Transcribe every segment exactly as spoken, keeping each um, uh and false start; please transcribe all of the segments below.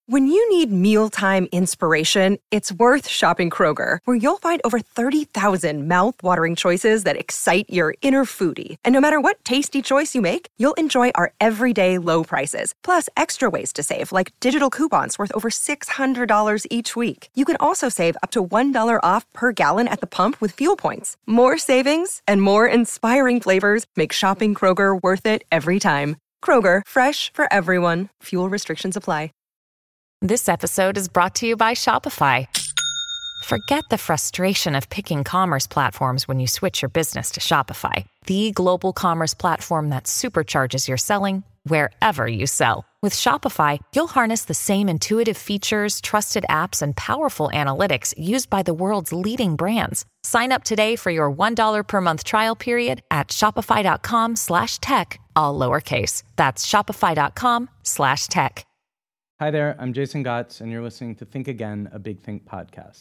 When you need mealtime inspiration, it's worth shopping Kroger, where you'll find over thirty thousand mouth-watering choices that excite your inner foodie. And no matter what tasty choice you make, you'll enjoy our everyday low prices, plus extra ways to save, like digital coupons worth over six hundred dollars each week. You can also save up to one dollar off per gallon at the pump with fuel points. More savings and more inspiring flavors make shopping Kroger worth it every time. Kroger, fresh for everyone. Fuel restrictions apply. This episode is brought to you by Shopify. Forget the frustration of picking commerce platforms when you switch your business to Shopify, the global commerce platform that supercharges your selling wherever you sell. With Shopify, you'll harness the same intuitive features, trusted apps, and powerful analytics used by the world's leading brands. Sign up today for your one dollar per month trial period at shopify.com slash tech, all lowercase. That's shopify.com slash tech. Hi there, I'm Jason Gotts, and you're listening to Think Again, a Big Think podcast.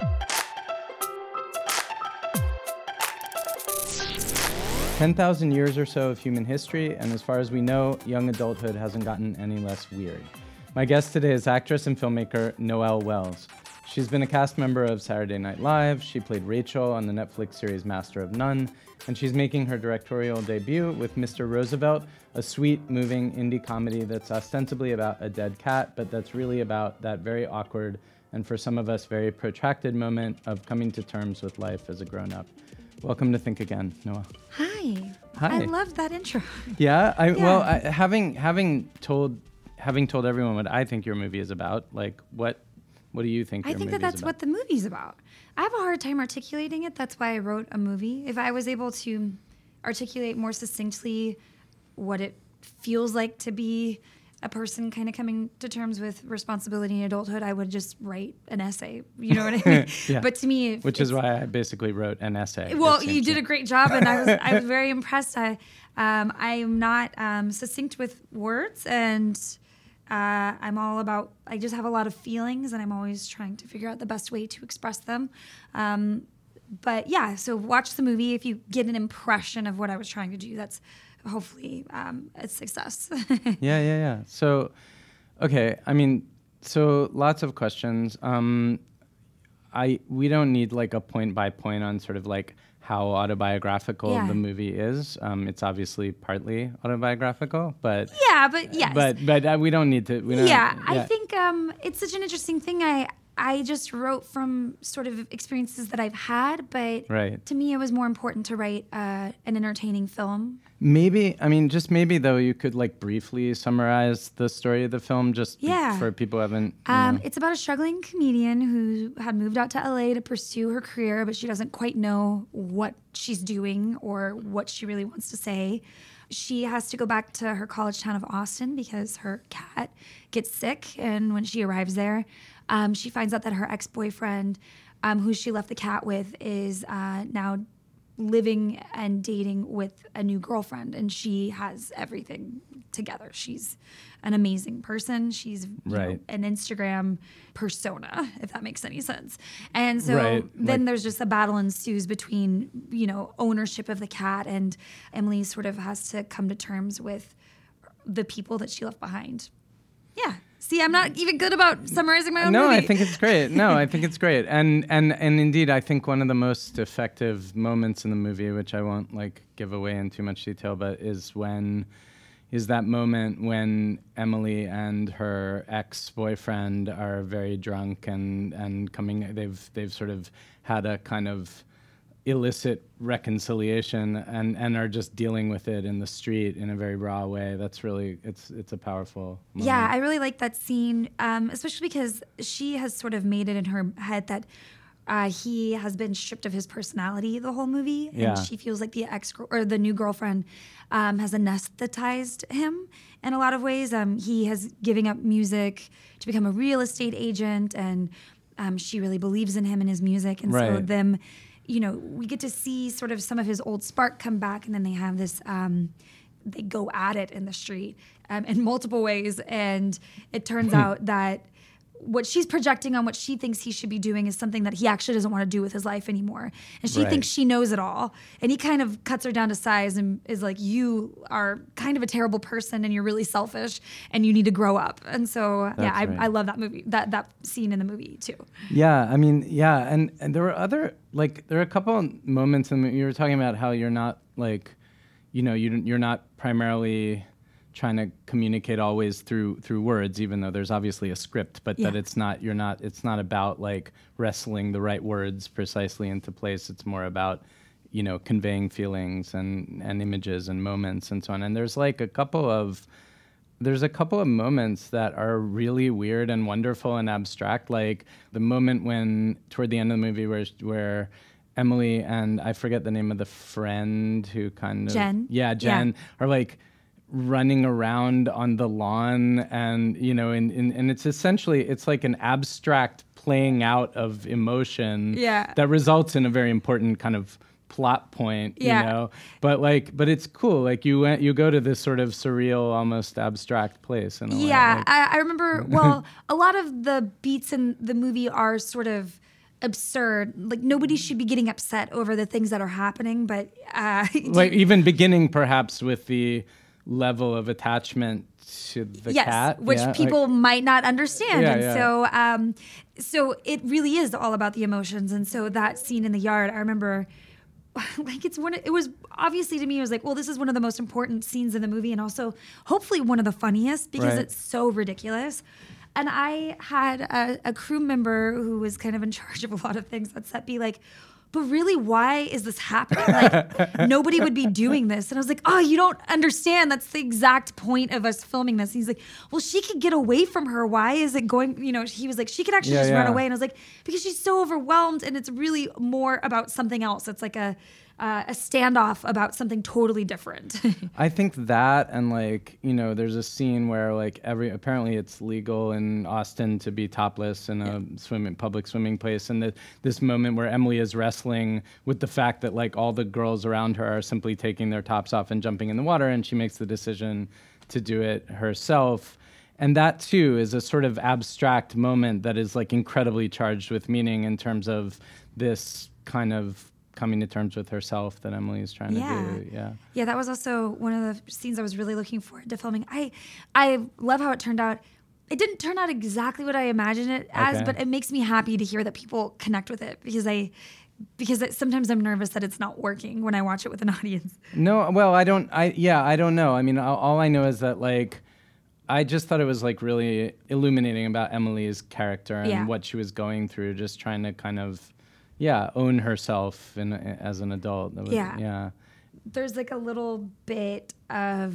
ten thousand years or so of human history, and as far as we know, young adulthood hasn't gotten any less weird. My guest today is actress and filmmaker Noelle Wells. She's been a cast member of Saturday Night Live, she played Rachel on the Netflix series Master of None, and she's making her directorial debut with Mister Roosevelt, a sweet, moving indie comedy that's ostensibly about a dead cat, but that's really about that very awkward and for some of us very protracted moment of coming to terms with life as a grown-up. Welcome to Think Again, Noelle. Hi. Hi. I love that intro. Yeah, I, yeah. well, I, having having told having told everyone what I think your movie is about, like what what do you think? I your think movie that that's is about? what the movie's about. I have a hard time articulating it. That's why I wrote a movie. If I was able to articulate more succinctly what it feels like to be a person kind of coming to terms with responsibility in adulthood, I would just write an essay. You know what I mean? Yeah. But to me, which is why I basically wrote an essay. Well, you did a great job, and I was I was very impressed. I um, I am not um, succinct with words, and uh, I'm all about. I just have a lot of feelings, and I'm always trying to figure out the best way to express them. Um, but yeah, so watch the movie if you get an impression of what I was trying to do. That's hopefully um, a success. yeah, yeah, yeah. So, okay, I mean, so lots of questions. Um, I we don't need like a point by point on sort of like how autobiographical Yeah. the movie is. Um, it's obviously partly autobiographical, but yeah, but yes. but but uh, we don't need to. We don't, yeah, I think um, it's such an interesting thing. I I just wrote from sort of experiences that I've had, but Right. to me it was more important to write uh, an entertaining film. Maybe, I mean, just maybe though, you could like briefly summarize the story of the film, just be- Yeah. for people who haven't. you Um, know. it's about a struggling comedian who had moved out to L A to pursue her career, but she doesn't quite know what she's doing or what she really wants to say. She has to go back to her college town of Austin because her cat gets sick, and when she arrives there, um, she finds out that her ex-boyfriend, um, who she left the cat with, is uh, now living and dating with a new girlfriend, and she has everything together. She's an amazing person. She's you Right. know, an Instagram persona, if that makes any sense. And so Right, then like- there's just a battle ensues between, you know, ownership of the cat, and Emily sort of has to come to terms with the people that she left behind. Yeah. See, I'm not even good about summarizing my own No, movie. I think it's great. No, I think it's great. And and and indeed, I think one of the most effective moments in the movie, which I won't like give away in too much detail, but is when is that moment when Emily and her ex-boyfriend are very drunk and and coming they've they've sort of had a kind of illicit reconciliation and, and are just dealing with it in the street in a very raw way. That's really, it's it's a powerful moment. Yeah, I really like that scene, um, especially because she has sort of made it in her head that uh, he has been stripped of his personality the whole movie, and Yeah. she feels like the ex or the new girlfriend um, has anesthetized him in a lot of ways. Um, he has giving up music to become a real estate agent, and um, she really believes in him and his music, and so Right. them. You know, we get to see sort of some of his old spark come back, and then they have this, um, they go at it in the street um, in multiple ways. And it turns out that what she's projecting on what she thinks he should be doing is something that he actually doesn't want to do with his life anymore. And she Right. thinks she knows it all. And he kind of cuts her down to size and is like, you are kind of a terrible person and you're really selfish and you need to grow up. And so, yeah, That's I, right. I love that movie, that that scene in the movie too. Yeah, I mean, yeah, and, and there were other, like, there are a couple moments in the, you were talking about how you're not, like, you know, you, you're not primarily trying to communicate always through through words, even though there's obviously a script, but Yeah. that it's not, you're not, it's not about, like, wrestling the right words precisely into place. It's more about, you know, conveying feelings and, and images and moments and so on. And there's, like, a couple of, There's a couple of moments that are really weird and wonderful and abstract, like the moment when, toward the end of the movie, where where Emily and I forget the name of the friend who kind of Jen? yeah, Jen Yeah. are like running around on the lawn, and you know, and, and and it's essentially it's like an abstract playing out of emotion Yeah. that results in a very important kind of plot point, Yeah. you know, but like, but it's cool. Like you went, you go to this sort of surreal, almost abstract place in a way. Yeah, like- I, I remember. Well, a lot of the beats in the movie are sort of absurd. Like nobody should be getting upset over the things that are happening, but uh, like even beginning perhaps with the level of attachment to the yes, cat, which yeah, like- people might not understand. Yeah, and yeah. so, um, so it really is all about the emotions. And so that scene in the yard, I remember. Like it's one. It was obviously to me. It was like, well, this is one of the most important scenes in the movie, and also hopefully one of the funniest because Right. it's so ridiculous. And I had a, a crew member who was kind of in charge of a lot of things on set be like, but really, why is this happening? Like nobody would be doing this. And I was like, oh, you don't understand. That's the exact point of us filming this. And he's like, well, she could get away from her. Why is it going, you know, he was like, she could actually Yeah, just run yeah. away. And I was like, because she's so overwhelmed and it's really more about something else. It's like a, uh, a standoff about something totally different. I think that, and like, you know, there's a scene where like every, apparently it's legal in Austin to be topless in a swimming, public swimming place. And the, this moment where Emily is wrestling with the fact that like all the girls around her are simply taking their tops off and jumping in the water, and she makes the decision to do it herself. And that too is a sort of abstract moment that is like incredibly charged with meaning in terms of this kind of coming to terms with herself that Emily is trying Yeah. to do. Yeah. Yeah, that was also one of the scenes I was really looking forward to filming. I I love how it turned out. It didn't turn out exactly what I imagined it as, Okay. but it makes me happy to hear that people connect with it because I because it, sometimes I'm nervous that it's not working when I watch it with an audience. No, well, I don't, I, yeah, I don't know. I mean, all, all I know is that like, I just thought it was like really illuminating about Emily's character and Yeah. what she was going through, just trying to kind of, yeah, own herself in, as an adult. That was- Yeah. Yeah. There's like a little bit of,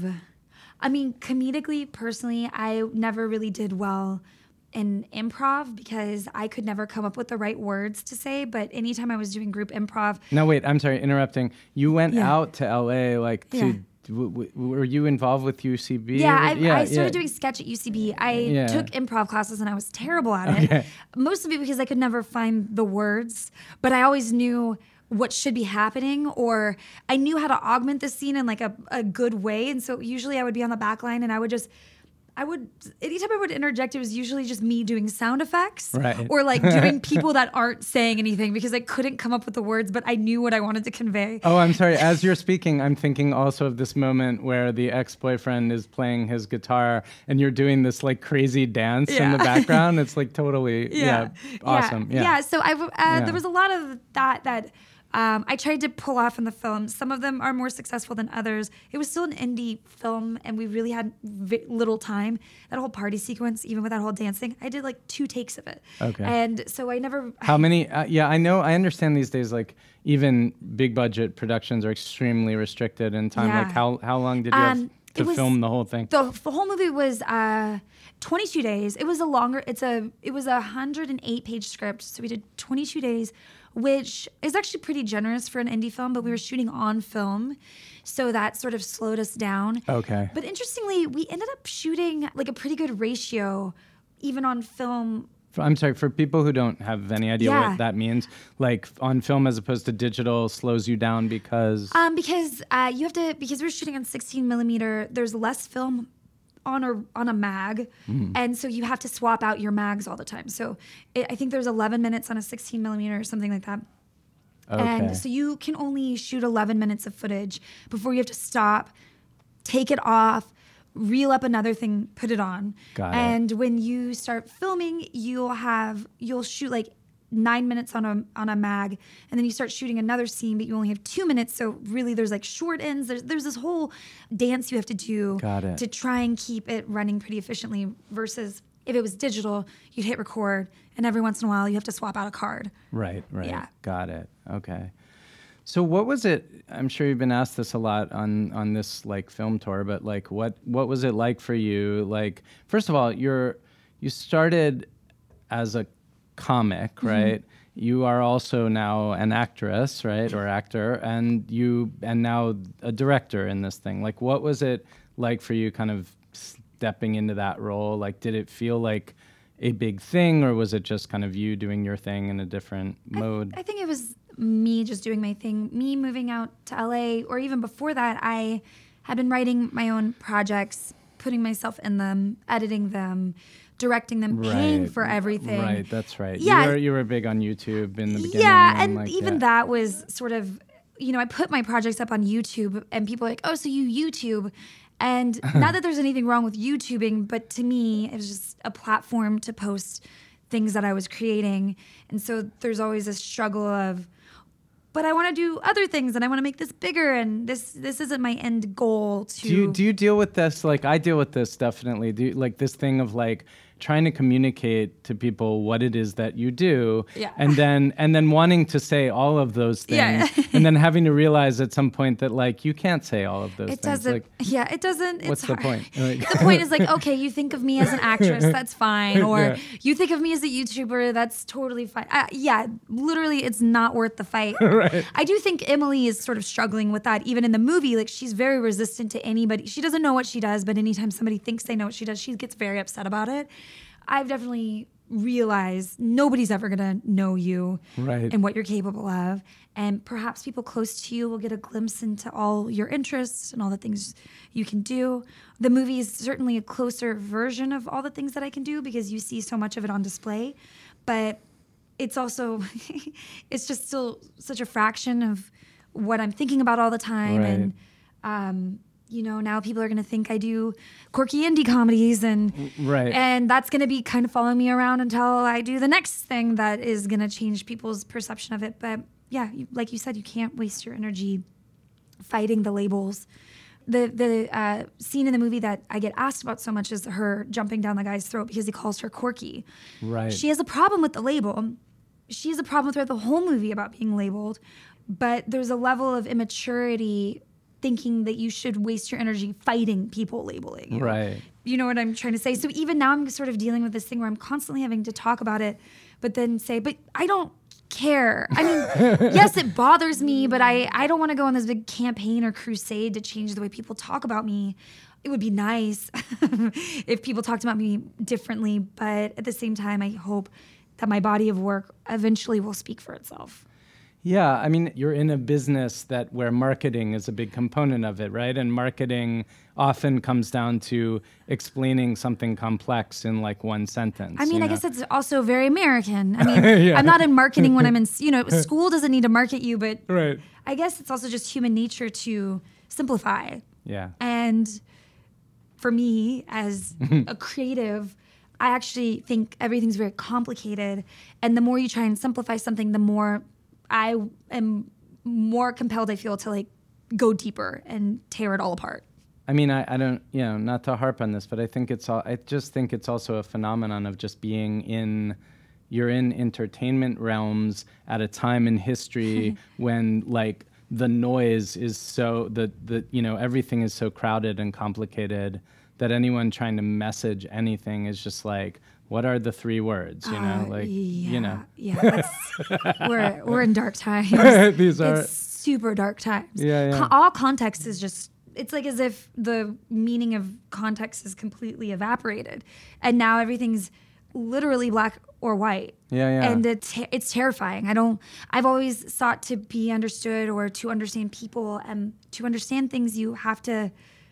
I mean, comedically, personally, I never really did well in improv because I could never come up with the right words to say. But anytime I was doing group improv, No, wait, I'm sorry, interrupting. You went Yeah. out to L A, like, to, Yeah. w- w- were you involved with U C B? Yeah, or- I, I started yeah. doing sketch at U C B. I Yeah. took improv classes and I was terrible at it. Okay. Mostly because I could never find the words, but I always knew what should be happening, or I knew how to augment the scene in like a, a good way. And so usually I would be on the back line and I would just, I would, anytime I would interject, it was usually just me doing sound effects Right. or like doing people that aren't saying anything because I couldn't come up with the words, but I knew what I wanted to convey. Oh, I'm sorry. As you're speaking, I'm thinking also of this moment where the ex-boyfriend is playing his guitar and you're doing this like crazy dance in the Yeah. background. It's like totally, yeah, awesome. Yeah. Yeah. So I, uh, there was a lot of that that um, I tried to pull off in the film. Some of them are more successful than others. It was still an indie film, and we really had vi- little time. That whole party sequence, even with that whole dancing, I did like two takes of it. Okay. And so I never. How many? Uh, yeah, I know. I understand these days, like even big budget productions are extremely restricted in time. Yeah. Like how how long did you Um, have to it was- film the whole thing? The, the whole movie was uh, twenty-two days. It was a longer. It's a. It was a one hundred eight page script, so we did twenty-two days, which is actually pretty generous for an indie film. But we were shooting on film, so that sort of slowed us down. Okay. But interestingly, we ended up shooting like a pretty good ratio, even on film. F- I'm sorry, for people who don't have any idea Yeah. what that means, like on film as opposed to digital slows you down because. Um, because uh, you have to because we're shooting on sixteen millimeter. There's less film on a on a mag, mm. and so you have to swap out your mags all the time. So it, I think there's eleven minutes on a sixteen millimeter or something like that. Okay. And so you can only shoot eleven minutes of footage before you have to stop, take it off, reel up another thing, put it on. Got it. And when you start filming, you'll have you'll shoot like nine minutes on a on a mag, and then you start shooting another scene, but you only have two minutes. So really, there's like short ends. There's there's this whole dance you have to do to try and keep it running pretty efficiently. Versus if it was digital, you'd hit record, and every once in a while you have to swap out a card. Right, right. Yeah. Got it. Okay. So what was it? I'm sure you've been asked this a lot on on this like film tour, but like what what was it like for you? Like first of all, you're you started as a comic, right? Mm-hmm. You are also now an actress, right, or actor, and you and now a director in this thing. Like, what was it like for you, kind of stepping into that role? Like, did it feel like a big thing, or was it just kind of you doing your thing in a different mode? I, I think it was me just doing my thing. Me moving out to L A, or even before that, I had been writing my own projects, putting myself in them, editing them, directing them, right. paying for everything. Right, that's right. Yeah. You were, you were big on YouTube in the beginning. Yeah, and, and like, even yeah. that was sort of, you know, I put my projects up on YouTube, and people are like, oh, so you YouTube. And not that there's anything wrong with YouTubing, but to me, it was just a platform to post things that I was creating. And so there's always this struggle of, but I want to do other things, and I want to make this bigger, and this this isn't my end goal. To do you do you deal with this? Like I deal with this definitely. Do you, like this thing of like trying to communicate to people what it is that you do, yeah. and then and then wanting to say all of those things, yeah. and then having to realize at some point that like you can't say all of those it things. Doesn't, like, yeah, it doesn't. It's what's hard. the point? Like, the point is like, okay, you think of me as an actress, that's fine, or yeah. you think of me as a YouTuber, that's totally fine. Uh, yeah, literally, it's not worth the fight. Right. I do think Emily is sort of struggling with that, even in the movie. Like she's very resistant to anybody. She doesn't know what she does, but anytime somebody thinks they know what she does, she gets very upset about it. I've definitely realized nobody's ever going to know you right. and what you're capable of. And perhaps people close to you will get a glimpse into all your interests and all the things you can do. The movie is certainly a closer version of all the things that I can do because you see so much of it on display. But it's also, it's just still such a fraction of what I'm thinking about all the time. Right. And, um, you know, now people are going to think I do quirky indie comedies, and right. and that's going to be kind of following me around until I do the next thing that is going to change people's perception of it. But yeah, you, like you said, you can't waste your energy fighting the labels. The the uh, scene in the movie that I get asked about so much is her jumping down the guy's throat because he calls her quirky. Right. She has a problem with the label. She has a problem throughout the whole movie about being labeled, but there's a level of immaturity thinking that you should waste your energy fighting people labeling you. Right. You know what I'm trying to say? So even now I'm sort of dealing with this thing where I'm constantly having to talk about it, but then say, but I don't care. I mean, yes, it bothers me, but I, I don't want to go on this big campaign or crusade to change the way people talk about me. It would be nice if people talked about me differently, but at the same time, I hope that my body of work eventually will speak for itself. Yeah, I mean, you're in a business that where marketing is a big component of it, right? And marketing often comes down to explaining something complex in like one sentence. I mean, you I know? guess it's also very American. I mean, yeah. I'm not in marketing when I'm in, you know, school doesn't need to market you, but right. I guess it's also just human nature to simplify. Yeah. And for me, as a creative, I actually think everything's very complicated. And the more you try and simplify something, the more I am more compelled I feel to like go deeper and tear it all apart. I mean, I, I don't, you know, not to harp on this, but I think it's all, I just think it's also a phenomenon of just being in, you're in entertainment realms at a time in history when like the noise is so, the, the, you know, everything is so crowded and complicated that anyone trying to message anything is just like, what are the three words? You know, uh, like, yeah, you know. Yeah, that's, we're, we're in dark times. These are it's super dark times. Yeah, yeah. Co- all context is just, it's like as if the meaning of context is completely evaporated. And now everything's literally black or white. Yeah, yeah. And it's, it's terrifying. I don't, I've always sought to be understood or to understand people, and to understand things you have to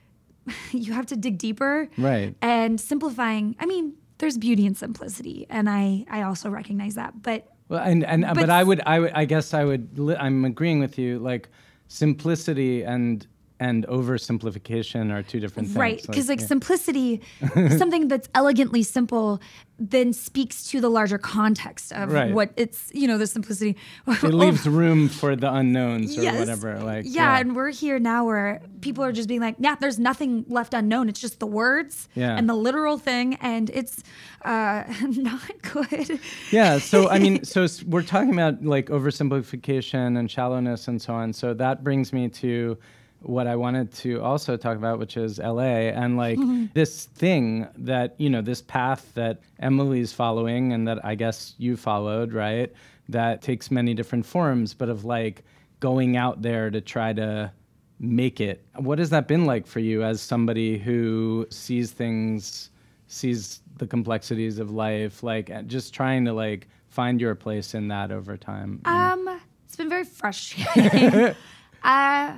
you have to dig deeper. Right. And simplifying, I mean, there's beauty in simplicity. And I, I also recognize that. But Well, and, and but, But I would I would I guess I would li- I'm agreeing with you. Like simplicity and and oversimplification are two different things. right, because like, yeah. simplicity, something that's elegantly simple, then speaks to the larger context of Right. what it's, you know, the simplicity. it leaves room for the unknowns or Yes. whatever. Like yeah, and we're here now where people are just being like, yeah, there's nothing left unknown. It's just the words Yeah. and the literal thing, and it's uh, not good. Yeah, so I mean, so s- we're talking about like oversimplification and shallowness and so on. So that brings me to what I wanted to also talk about, which is L A and like this thing that, you know, this path that Emily's following and that I guess you followed, right? That takes many different forms, but of like going out there to try to make it. What has that been like for you as somebody who sees things, sees the complexities of life, like uh, just trying to like find your place in that over time? you know? Um, it's been very frustrating. uh,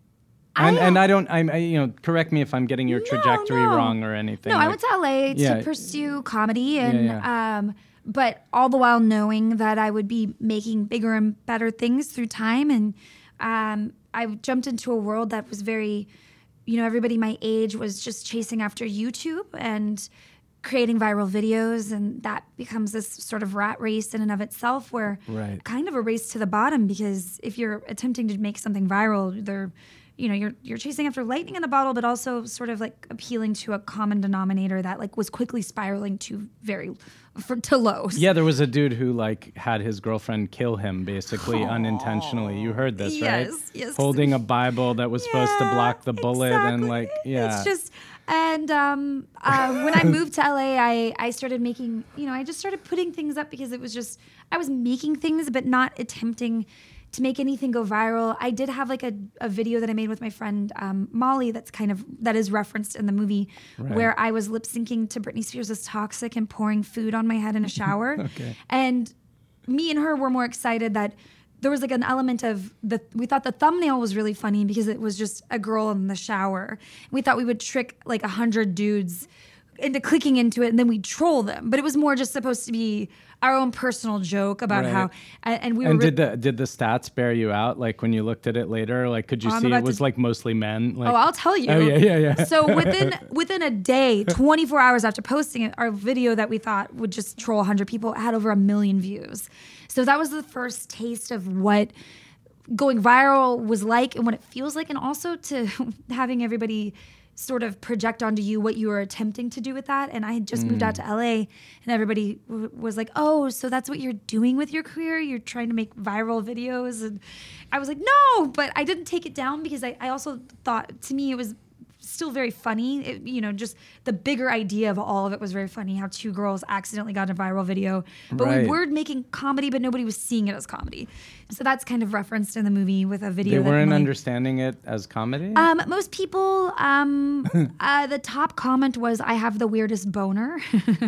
and I, and I don't, I'm, I, you know, correct me if I'm getting your No, trajectory no. wrong or anything. No, I like- went to L A to Yeah. pursue comedy, and Yeah, um, but all the while knowing that I would be making bigger and better things through time, and um, I jumped into a world that was very, you know, everybody my age was just chasing after YouTube and creating viral videos, and that becomes this sort of rat race in and of itself, where Right. kind of a race to the bottom, because if you're attempting to make something viral, they're you know, you're you're chasing after lightning in a bottle, but also sort of like appealing to a common denominator that like was quickly spiraling to very for, to lows. Yeah, there was a dude who like had his girlfriend kill him basically unintentionally. You heard this, right? Yes, yes. Holding a Bible that was supposed to Yeah, block the bullet and exactly. like, yeah. It's just, and um, uh, when I moved to L A, I, I started making, you know, I just started putting things up because it was just, I was making things, but not attempting to make anything go viral. I did have like a, a video that I made with my friend um, Molly that's kind of, that is referenced in the movie, Right. where I was lip syncing to Britney Spears' Toxic and pouring food on my head in a shower. Okay. And me and her were more excited that there was like an element of the, we thought the thumbnail was really funny because it was just a girl in the shower. We thought we would trick like a hundred dudes into clicking into it and then we'd troll them. But it was more just supposed to be our own personal joke about Right. how, and, and we were And re- did the did the stats bear you out? Like when you looked at it later, like could you Oh, I'm see it about was to- like mostly men? Like, Oh, I'll tell you. Oh yeah, yeah, yeah. So within within a day, twenty-four hours after posting it, our video that we thought would just troll one hundred people had over a million views. So that was the first taste of what going viral was like and what it feels like, and also to having everybody sort of project onto you what you were attempting to do with that. And I had just moved out to L A, and everybody w- was like, oh, so that's what you're doing with your career? You're trying to make viral videos? And I was like, no, but I didn't take it down because I, I also thought, to me, it was still very funny. It, you know, just the bigger idea of all of it was very funny, how two girls accidentally got a viral video. But Right. we were making comedy, but nobody was seeing it as comedy. So that's kind of referenced in the movie with a video. They that weren't Emily- understanding it as comedy? um, most people, um, uh, the top comment was, I have the weirdest boner.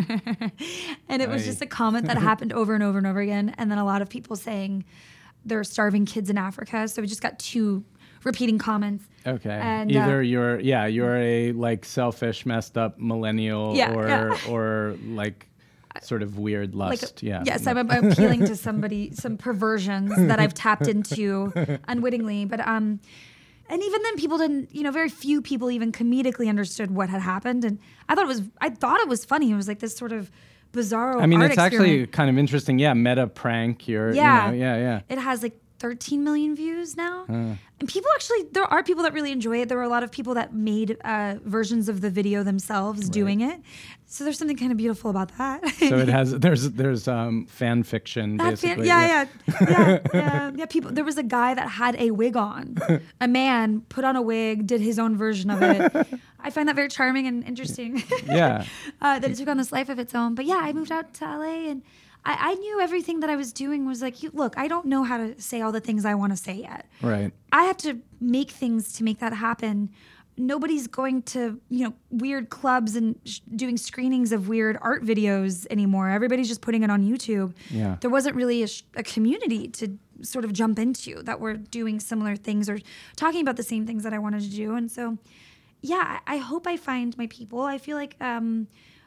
And it was Aye. just a comment that happened over and over and over again. And then a lot of people saying they're starving kids in Africa. So we just got two repeating comments. Okay. And, Either uh, you're yeah, you're a like selfish, messed up millennial Yeah, or yeah. or like sort of weird Like, lust. yeah. Yes, I'm, I'm appealing to somebody, some perversions that I've tapped into unwittingly. But um, and even then, people didn't. You know, very few people even comedically understood what had happened. And I thought it was, I thought it was funny. It was like this sort of bizarro. I mean, art it's actually experiment. kind of interesting. Yeah, meta prank. You're Yeah. you know, yeah, yeah. It has like thirteen million views now. And people actually, there are people that really enjoy it. There were a lot of people that made uh, versions of the video themselves doing it. So there's something kind of beautiful about that. So it has there's there's um fan fiction That basically. fan, yeah, yeah, yeah, yeah, yeah. People. There was a guy that had a wig on. A man put on a wig, did his own version of it. I find that very charming and interesting. Yeah. uh, that it took on this life of its own. But yeah, I moved out to L A, and I, I knew everything that I was doing was like, you, look, I don't know how to say all the things I want to say yet. Right. I have to make things to make that happen. Nobody's going to, you know, weird clubs and sh- doing screenings of weird art videos anymore. Everybody's just putting it on YouTube. Yeah. There wasn't really a, sh- a community to sort of jump into that were doing similar things or talking about the same things that I wanted to do. And so yeah, I, I hope I find my people. I feel like um,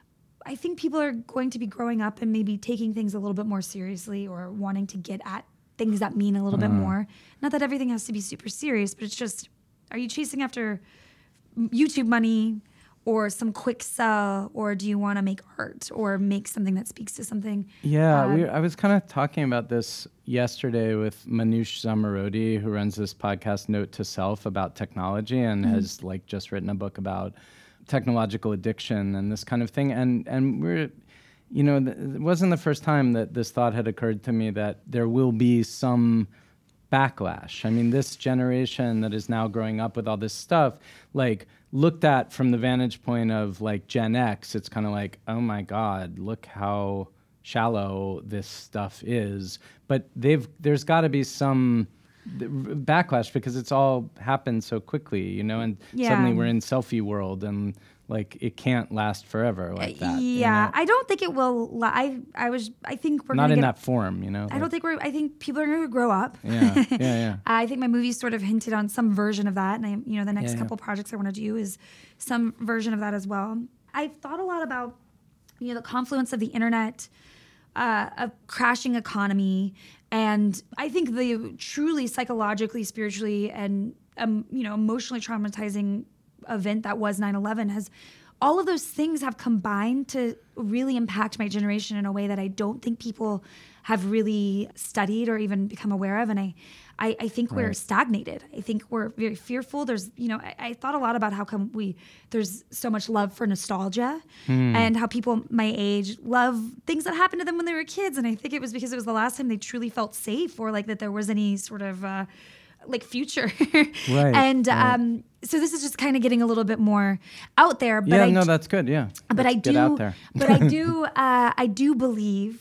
I think people are going to be growing up and maybe taking things a little bit more seriously or wanting to get at things that mean a little Uh-huh. bit more. Not that everything has to be super serious, but it's just, are you chasing after YouTube money or some quick sell, or do you want to make art or make something that speaks to something? Yeah, Um, we, I was kind of talking about this yesterday with Manoush Zamarodi, who runs this podcast, Note to Self, about technology and Mm-hmm. has like just written a book about technological addiction and this kind of thing. And and we're, you know, th- it wasn't the first time that this thought had occurred to me that there will be some backlash. I mean, this generation that is now growing up with all this stuff, like looked at from the vantage point of like Gen X, it's kind of like, oh my God, look how shallow this stuff is. But they've there's got to be some th- backlash because it's all happened so quickly, you know, and Yeah. suddenly we're in selfie world and like it can't last forever like that. you yeah, know? I don't think it will. Li- I I was. I think we're Not gonna in get, that form, you know. I like- don't think we're. I think people are going to grow up. Yeah, yeah, yeah. I think my movie's sort of hinted on some version of that, and I, you know, the next Yeah, yeah. couple projects I want to do is some version of that as well. I've thought a lot about, you know, the confluence of the internet, uh, a crashing economy, and I think the truly psychologically, spiritually, and um, you know, emotionally traumatizing event that was nine eleven has. All of those things have combined to really impact my generation in a way that I don't think people have really studied or even become aware of. And I, I, I think we're Right. stagnated. I think we're very fearful. There's, you know, I, I thought a lot about how come we, there's so much love for nostalgia and how people my age love things that happened to them when they were kids. And I think it was because it was the last time they truly felt safe or like that there was any sort of, uh, like future. Right, And right. um, so this is just kind of getting a little bit more out there. But yeah, I no, d- that's good. Yeah, but Let's I do, get out there. but I do, uh, I do believe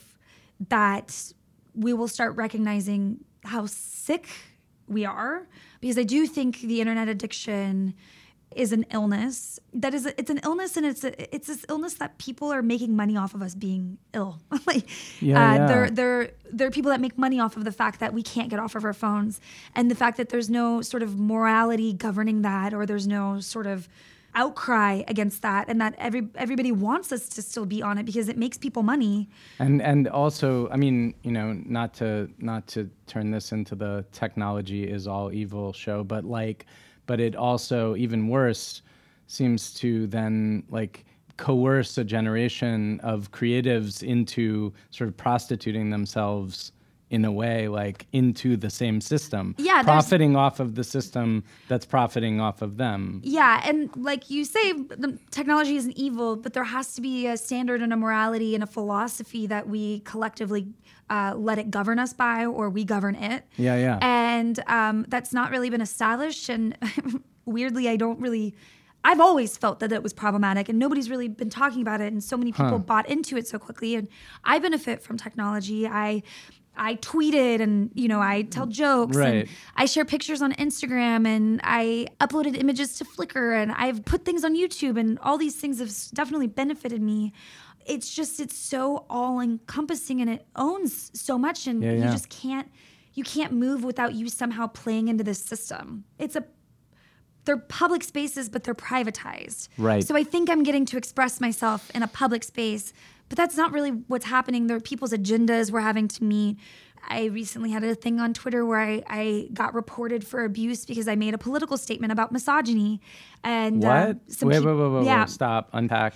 that we will start recognizing how sick we are, because I do think the internet addiction is an illness. That is, a, it's an illness, and it's a, it's this illness that people are making money off of us being ill. like, Yeah, uh, yeah. There, there, there are people that make money off of the fact that we can't get off of our phones, and the fact that there's no sort of morality governing that, or there's no sort of outcry against that, and that every everybody wants us to still be on it because it makes people money. And and also, I mean, you know, not to not to turn this into the technology is all evil show, but like, but it also, even worse, seems to then like coerce a generation of creatives into sort of prostituting themselves in a way, like into the same system, Yeah, there's- profiting off of the system that's profiting off of them. Yeah, and like you say, the technology isn't evil, but there has to be a standard and a morality and a philosophy that we collectively uh, let it govern us by, or we govern it. Yeah, yeah. And um, that's not really been established. And weirdly, I don't really. I've always felt that it was problematic, and nobody's really been talking about it. And so many people bought into it so quickly. And I benefit from technology. I. I tweeted and, you know, I tell jokes Right. and I share pictures on Instagram and I uploaded images to Flickr and I've put things on YouTube, and all these things have s- definitely benefited me. It's just, it's so all encompassing and it owns so much, and Yeah, you yeah. just can't, you can't move without you somehow playing into this system. It's a, they're public spaces, but they're privatized. Right. So I think I'm getting to express myself in a public space, but that's not really what's happening. There are people's agendas we're having to meet. I recently had a thing on Twitter where I, I got reported for abuse because I made a political statement about misogyny. And What? uh, some wait, peop- wait, wait, wait, yeah, wait, stop, unpack.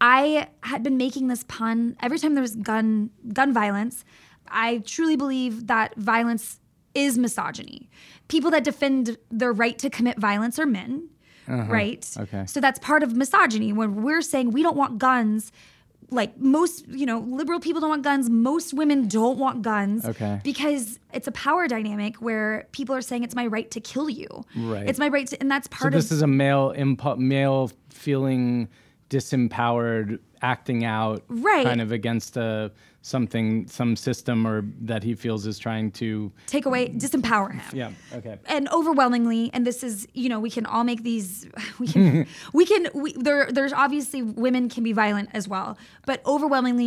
I had been making this pun every time there was gun gun violence. I truly believe that violence is misogyny. People that defend their right to commit violence are men, right? Okay. So that's part of misogyny. When we're saying we don't want guns, like most, you know, liberal people don't want guns. Most women don't want guns. Okay. Because it's a power dynamic where people are saying it's my right to kill you. Right. It's my right to, and that's So part this of. is a male impu- male feeling disempowered, acting out, Right. kind of against a something, some system, or that he feels is trying to. Take away, disempower him. Yeah. Okay. And overwhelmingly, and this is, you know, we can all make these, we can, we can, we, there, there's obviously women can be violent as well, but overwhelmingly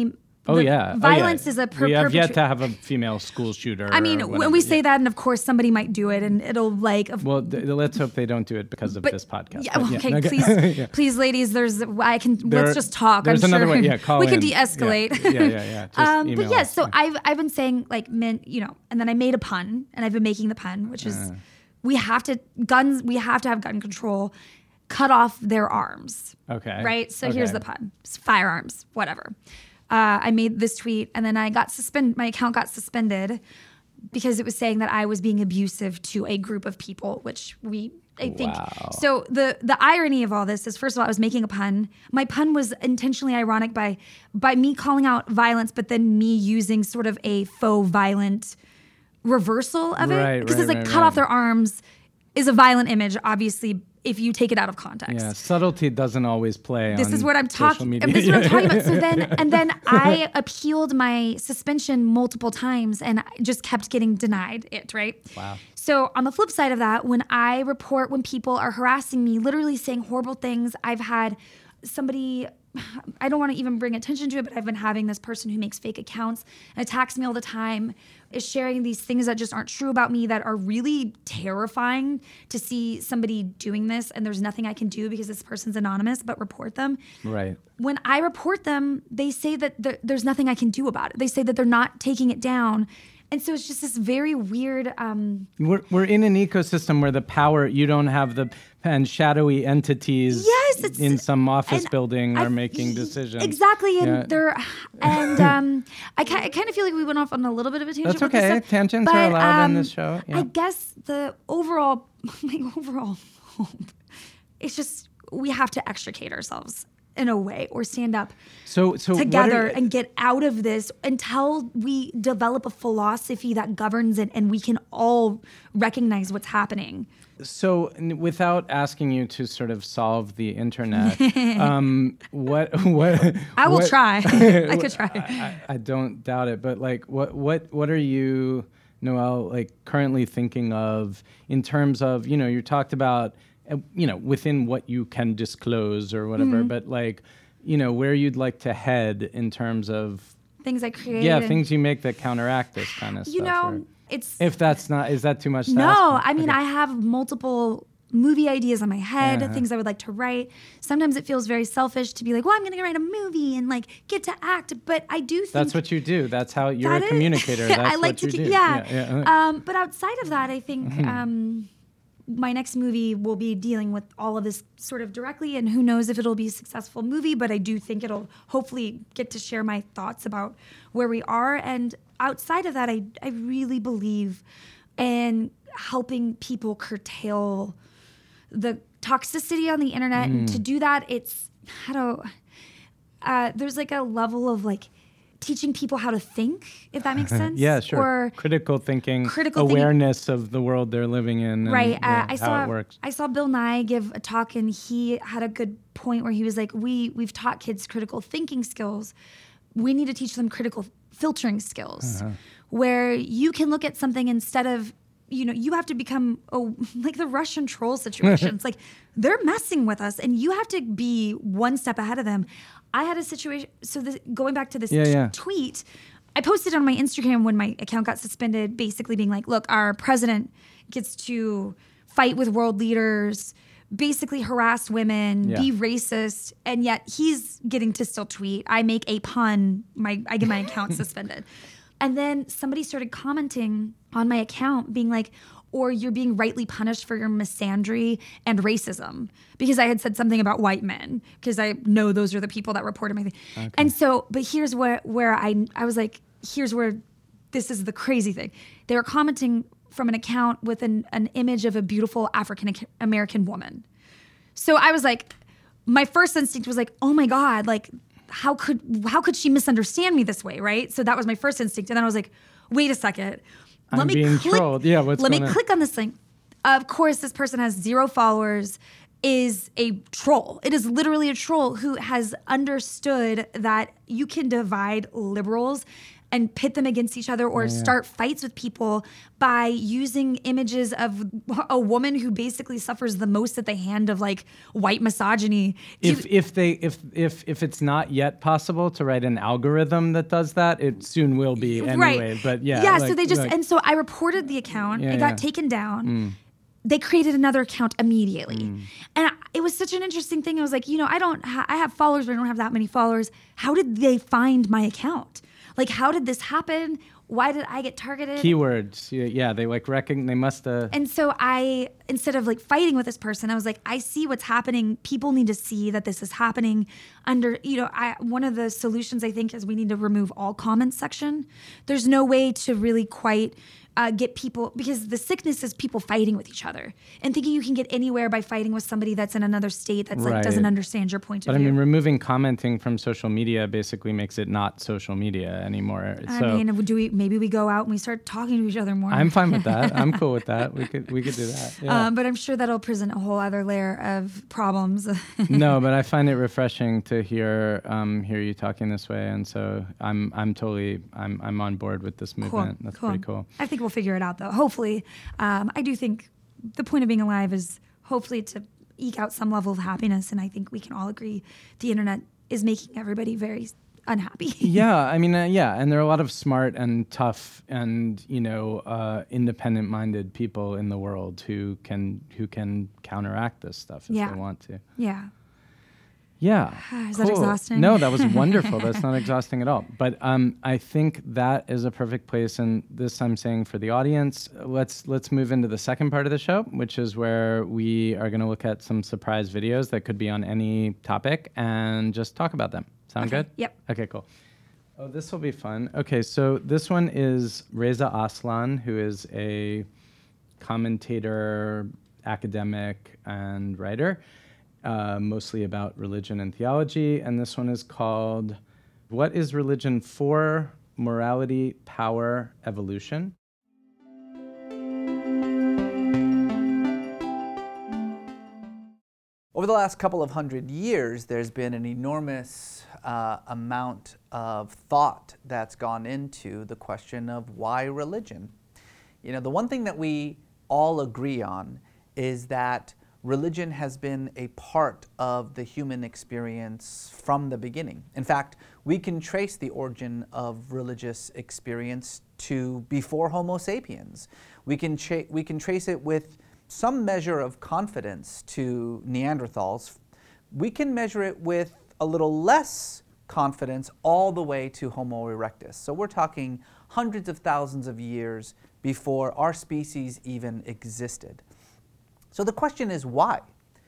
Oh the yeah, violence oh, yeah. is a per- we have yet perpetra- to have a female school shooter. I mean, or when whatever, we say yeah. that, and of course somebody might do it, and it'll like. Of, Well, th- let's hope they don't do it because of but, this podcast. Yeah, But, okay, no, please, yeah. please, ladies. There's, I can. There- let's just talk. There's I'm another sure way. Yeah, call we in. can de-escalate. Yeah, yeah, yeah. yeah. Just um, but email yeah, us. so I've I've been saying like men, you know, and then I made a pun, and I've been making the pun, which is Uh. we have to guns. We have to have gun control. Cut off their arms. Okay. Right. So Okay. here's the pun: it's firearms, whatever. Uh, I made this tweet, and then I got suspended. My account got suspended because it was saying that I was being abusive to a group of people, which we, I think. Wow. So the the irony of all this is, first of all, I was making a pun. My pun was intentionally ironic by by me calling out violence, but then me using sort of a faux violent reversal of Right, it, because right, it's like right, cut right. off their arms is a violent image, obviously, if you take it out of context. Yeah, subtlety doesn't always play. This on is what I'm social talking. media. This is what I'm talking about. So then, and then I appealed my suspension multiple times, and I just kept getting denied it. Right. Wow. So on the flip side of that, when I report when people are harassing me, literally saying horrible things, I've had somebody. I don't want to even bring attention to it, but I've been having this person who makes fake accounts and attacks me all the time, is sharing these things that just aren't true about me that are really terrifying to see somebody doing this, and there's nothing I can do because this person's anonymous, but report them. Right. When I report them, they say that there, there's nothing I can do about it. They say that they're not taking it down. And so it's just this very weird... Um, We're, we're in an ecosystem where the power, you don't have the and shadowy entities Yes, it's- in some office and building I- are making decisions. Exactly, and Yeah. they're and um, I, ki- I kind of feel like we went off on a little bit of a tangent. That's with this okay. stuff, Tangents are but, allowed in um, this show, yeah. I guess the overall, my overall hope, it's just we have to extricate ourselves in a way, or stand up So, so what together are- and get out of this until we develop a philosophy that governs it, and we can all recognize what's happening. So, n- without asking you to sort of solve the internet, um, what what I will what- try. I could try. I, I don't doubt it, but like, what what what are you, Noelle, like currently thinking of in terms of, you know, you talked about, uh, you know, within what you can disclose or whatever, Mm-hmm. but like, you know, where you'd like to head in terms of, Things I created. yeah, and- things you make that counteract this kind of You stuff. know, or- it's if that's not, is that too much to no. ask? I mean, Okay. I have multiple movie ideas in my head, Uh-huh. things I would like to write. Sometimes it feels very selfish to be like, well, I'm going to write a movie and like get to act. But I do think That's what you do. That's how you're that a is- communicator. That's I like what to, you keep- do. yeah. yeah, yeah. Um, but outside of that, I think um, my next movie will be dealing with all of this sort of directly, and who knows if it'll be a successful movie, but I do think it'll hopefully get to share my thoughts about where we are. And outside of that, I, I really believe in helping people curtail the toxicity on the internet. And to do that, it's, how do, uh, there's like a level of like teaching people how to think, if that makes sense. Yeah, sure. Or critical thinking, critical thinking- awareness of the world they're living in, and right. Uh, yeah, I how saw it works. I saw Bill Nye give a talk, and he had a good point where he was like, "We we've taught kids critical thinking skills. We need to teach them critical filtering skills, Uh-huh. where you can look at something instead of." You know, you have to become oh, like the Russian troll situation. It's like they're messing with us, and you have to be one step ahead of them. I had a situation. So this, going back to this Yeah, t- yeah. tweet, I posted on my Instagram when my account got suspended, basically being like, "Look, our president gets to fight with world leaders, basically harass women, Yeah. be racist, and yet he's getting to still tweet. I make a pun, my I get my account suspended." And then somebody started commenting on my account being like, or you're being rightly punished for your misandry and racism, because I had said something about white men, because I know those are the people that reported my thing. Okay. And so, but here's where, where I, I was like, here's where this is the crazy thing. They were commenting from an account with an, an image of a beautiful African-American woman. So I was like, my first instinct was like, oh my God, like, how could how could she misunderstand me this way, right? So that was my first instinct. And then I was like, wait a second. Let I'm me being click, trolled. Yeah, what's Let me going on? click on this link. Of course, this person has zero followers, is a troll. It is literally a troll who has understood that you can divide liberals and pit them against each other or yeah, yeah. start fights with people by using images of a woman who basically suffers the most at the hand of like white misogyny. If you, if they if if if it's not yet possible to write an algorithm that does that, it soon will be anyway. Right. But yeah. Yeah, like, so they just like, and so I reported the account. Yeah, it got yeah. taken down. Mm. They created another account immediately. Mm. And I, it was such an interesting thing. I was like, you know, I don't ha- I have followers, but I don't have that many followers. How did they find my account? Like, how did this happen? Why did I get targeted? Keywords. Yeah, they like reckon they must have. And so I, instead of like fighting with this person, I was like, I see what's happening. People need to see that this is happening under, you know, I, one of the solutions I think is we need to remove all comments section. There's no way to really quite uh, get people, because the sickness is people fighting with each other and thinking you can get anywhere by fighting with somebody that's in another state that's right. like doesn't understand your point of but view. But I mean, removing commenting from social media basically makes it not social media anymore. I so mean, do we maybe we go out and we start talking to each other more? I'm fine with that. I'm cool with that. We could we could do that. Yeah. Um, but I'm sure that'll present a whole other layer of problems. No, but I find it refreshing to hear um, hear you talking this way, and so I'm I'm totally I'm I'm on board with this movement. Cool. That's cool. pretty cool. I think we'll figure it out though. Hopefully, um, I do think the point of being alive is hopefully to eke out some level of happiness, and I think we can all agree the internet is making everybody very unhappy. Yeah, I mean, uh, yeah, and there are a lot of smart and tough and you know uh, independent-minded people in the world who can who can counteract this stuff if yeah. they want to. Yeah. Yeah. Is cool. that exhausting? No, that was wonderful. That's not exhausting at all. But um, I think that is a perfect place, and this I'm saying for the audience. Let's let's move into the second part of the show, which is where we are going to look at some surprise videos that could be on any topic and just talk about them. Sound okay. good? Yep. Okay, cool. Oh, this will be fun. Okay, so this one is Reza Aslan, who is a commentator, academic, and writer. Uh, mostly about religion and theology, and this one is called What is Religion for? Morality, Power, Evolution. Over the last couple of hundred years, there's been an enormous uh, amount of thought that's gone into the question of why religion. You know, the one thing that we all agree on is that religion has been a part of the human experience from the beginning. In fact, we can trace the origin of religious experience to before Homo sapiens. We can, tra- we can trace it with some measure of confidence to Neanderthals. We can measure it with a little less confidence all the way to Homo erectus. So we're talking hundreds of thousands of years before our species even existed. So the question is why?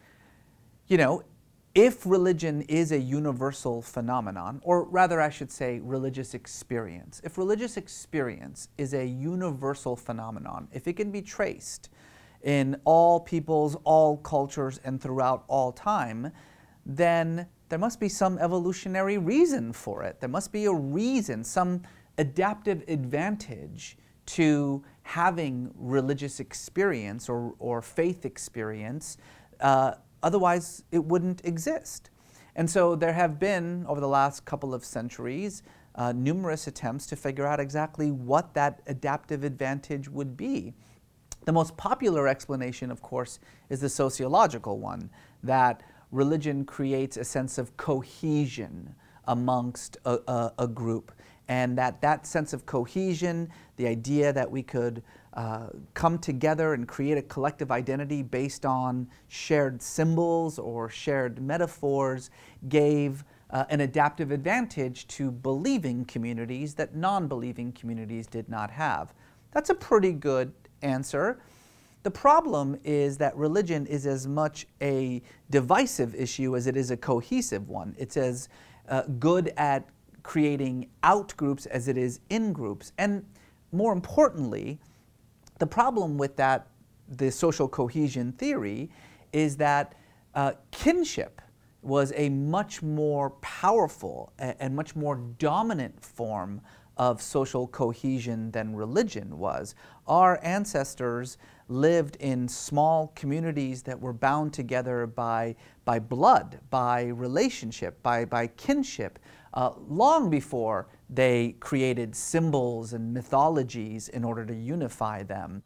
You know, if religion is a universal phenomenon, or rather I should say religious experience, if religious experience is a universal phenomenon, if it can be traced in all peoples, all cultures, and throughout all time, then there must be some evolutionary reason for it. There must be a reason, some adaptive advantage to having religious experience or, or faith experience. Uh, otherwise, it wouldn't exist. And so there have been, over the last couple of centuries, uh, numerous attempts to figure out exactly what that adaptive advantage would be. The most popular explanation, of course, is the sociological one, that religion creates a sense of cohesion amongst a, a, a group. And that that sense of cohesion, the idea that we could uh, come together and create a collective identity based on shared symbols or shared metaphors, gave uh, an adaptive advantage to believing communities that non-believing communities did not have. That's a pretty good answer. The problem is that religion is as much a divisive issue as it is a cohesive one. It's as uh, good at creating out groups as it is in groups. And more importantly, the problem with that, the social cohesion theory, is that uh, kinship was a much more powerful and much more dominant form of social cohesion than religion was. Our ancestors lived in small communities that were bound together by, by blood, by relationship, by, by kinship, uh, long before they created symbols and mythologies in order to unify them.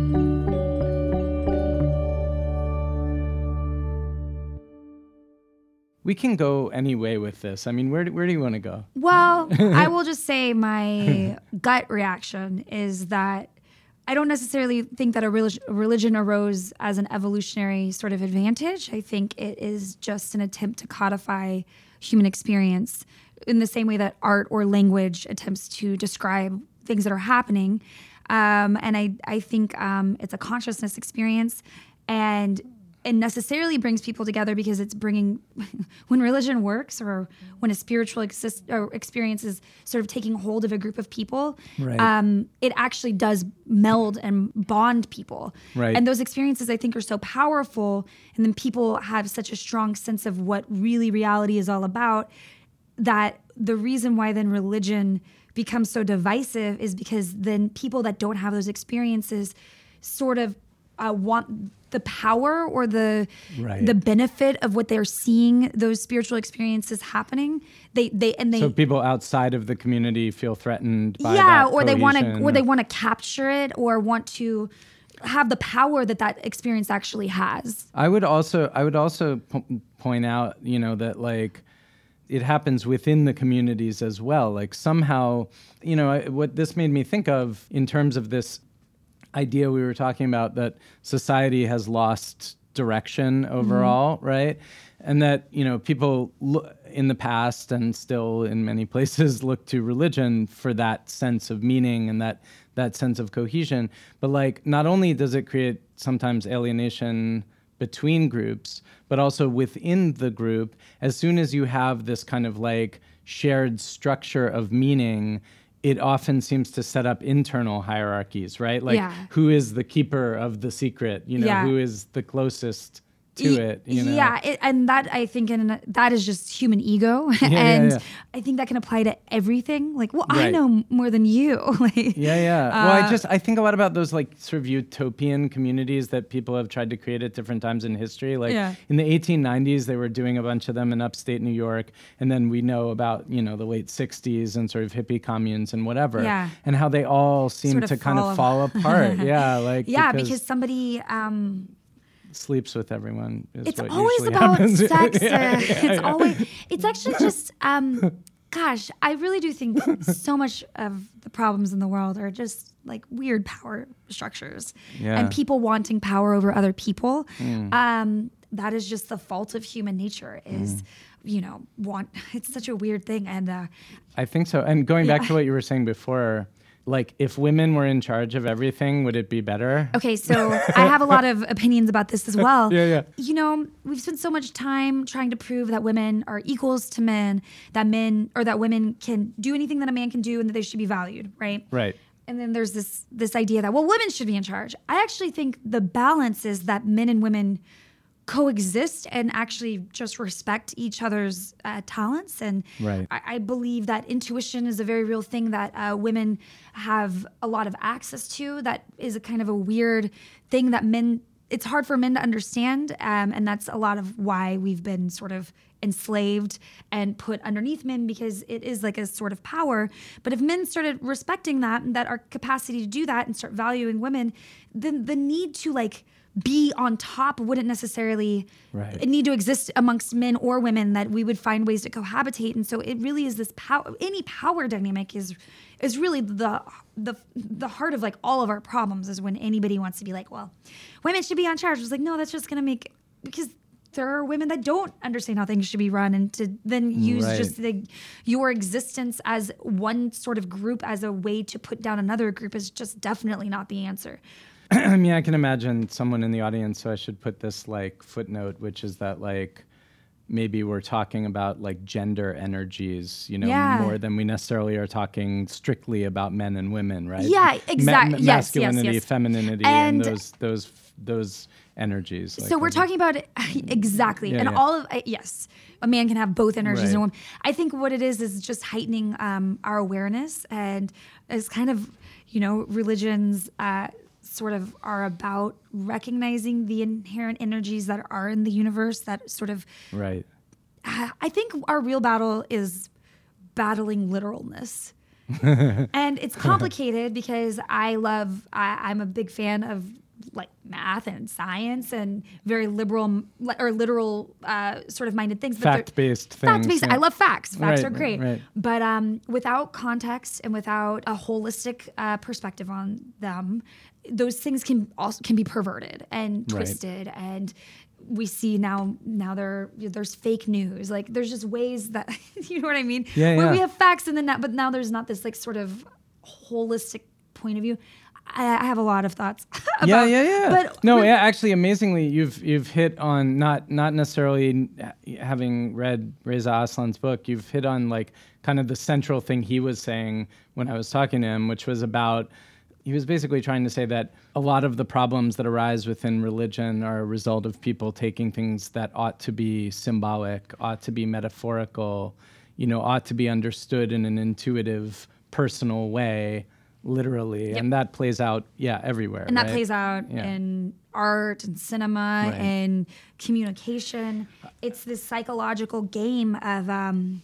We can go any way with this. I mean, where do, where do you want to go? Well, I will just say my gut reaction is that I don't necessarily think that a relig- religion arose as an evolutionary sort of advantage. I think it is just an attempt to codify human experience in the same way that art or language attempts to describe things that are happening. Um, and I, I think um, it's a consciousness experience, and it necessarily brings people together because it's bringing, when religion works or when a spiritual exist, or experience is sort of taking hold of a group of people, right. um, it actually does meld and bond people. Right. And those experiences, I think, are so powerful, and then people have such a strong sense of what really reality is all about, that the reason why then religion becomes so divisive is because then people that don't have those experiences sort of uh, want the power or the right. the benefit of what they're seeing, those spiritual experiences happening. They they and they so people outside of the community feel threatened by yeah, that or they want to cohesion. or they want to capture it or want to have the power that that experience actually has. I would also I would also po- point out, you know, that like it happens within the communities as well. Like somehow, you know, I, what this made me think of in terms of this idea we were talking about, that society has lost direction overall, mm-hmm. right? And that, you know, people lo- in the past and still in many places look to religion for that sense of meaning and that that sense of cohesion. But like, not only does it create sometimes alienation between groups, but also within the group, as soon as you have this kind of like shared structure of meaning, it often seems to set up internal hierarchies, right? Like yeah. who is the keeper of the secret? You know, yeah. who is the closest to it? You know? Yeah, it, and that I think in, that is just human ego, yeah, and yeah, yeah. I think that can apply to everything. Like, well, right. I know more than you. like, yeah, yeah. Uh, well, I just I think a lot about those like sort of utopian communities that people have tried to create at different times in history. Like yeah. in the eighteen nineties, they were doing a bunch of them in upstate New York, and then we know about, you know, the late sixties and sort of hippie communes and whatever, yeah. and how they all seem sort of to kind of fall fall apart. yeah, like yeah, because, because somebody. Um, sleeps with everyone is it's what always usually about happens. sex. yeah, yeah, it's yeah. always. It's actually just. Um, gosh, I really do think so much of the problems in the world are just like weird power structures yeah. and people wanting power over other people. Mm. Um, that is just the fault of human nature. Is mm. you know want. It's such a weird thing, and uh, I think so. And going yeah. back to what you were saying before. Like, if women were in charge of everything, would it be better? Okay, so I have a lot of opinions about this as well. yeah, yeah. You know, we've spent so much time trying to prove that women are equals to men, that men or that women can do anything that a man can do, and that they should be valued, right? Right. And then there's this this idea that, well, women should be in charge. I actually think the balance is that men and women coexist and actually just respect each other's uh, talents. And right. I, I believe that intuition is a very real thing that uh, women have a lot of access to. That is a kind of a weird thing that men, it's hard for men to understand. Um, and that's a lot of why we've been sort of enslaved and put underneath men, because it is like a sort of power. But if men started respecting that and that our capacity to do that and start valuing women, then the need to like be on top wouldn't necessarily right. need to exist amongst men or women, that we would find ways to cohabitate. And so it really is this power, any power dynamic is is really the the the heart of like all of our problems, is when anybody wants to be like, well, women should be on charge. It's like, no, that's just going to make, because there are women that don't understand how things should be run, and to then use right. just the, your existence as one sort of group as a way to put down another group is just definitely not the answer. I mean, I can imagine someone in the audience, so I should put this like footnote, which is that like maybe we're talking about like gender energies, you know, Yeah. more than we necessarily are talking strictly about men and women, right? Yeah, exactly. Ma- Yes, masculinity, yes, yes. femininity, And- and, those those those energies. Like, So we're um, talking about it, exactly, Yeah, and yeah. all of uh, yes, a man can have both energies in a Right. woman. I think what it is is just heightening um, our awareness, and as kind of you know religions uh, sort of are about recognizing the inherent energies that are in the universe. That sort of, right. I think our real battle is battling literalness. And it's complicated because I love, I, I'm a big fan of like math and science and very liberal li- or literal uh, sort of minded things. but they're- Fact-based things. Fact-based. yeah. I love facts. Facts Right, are great. right. But um, without context and without a holistic uh, perspective on them, those things can also can be perverted and Right. twisted. And we see now now there there's fake news. Like there's just ways that you know what I mean. Yeah, Where yeah. we have facts and then that, but now there's not this like sort of holistic point of view. I, I have a lot of thoughts. about, yeah, yeah, yeah. But no, re- yeah, actually, amazingly, you've you've hit on not not necessarily having read Reza Aslan's book. You've hit on like kind of the central thing he was saying when I was talking to him, which was about. He was basically trying to say that a lot of the problems that arise within religion are a result of people taking things that ought to be symbolic, ought to be metaphorical, you know, ought to be understood in an intuitive, personal way, literally. Yep. And that plays out, yeah, everywhere. And that right? plays out Yeah. in art and cinema Right. and communication. It's this psychological game of um,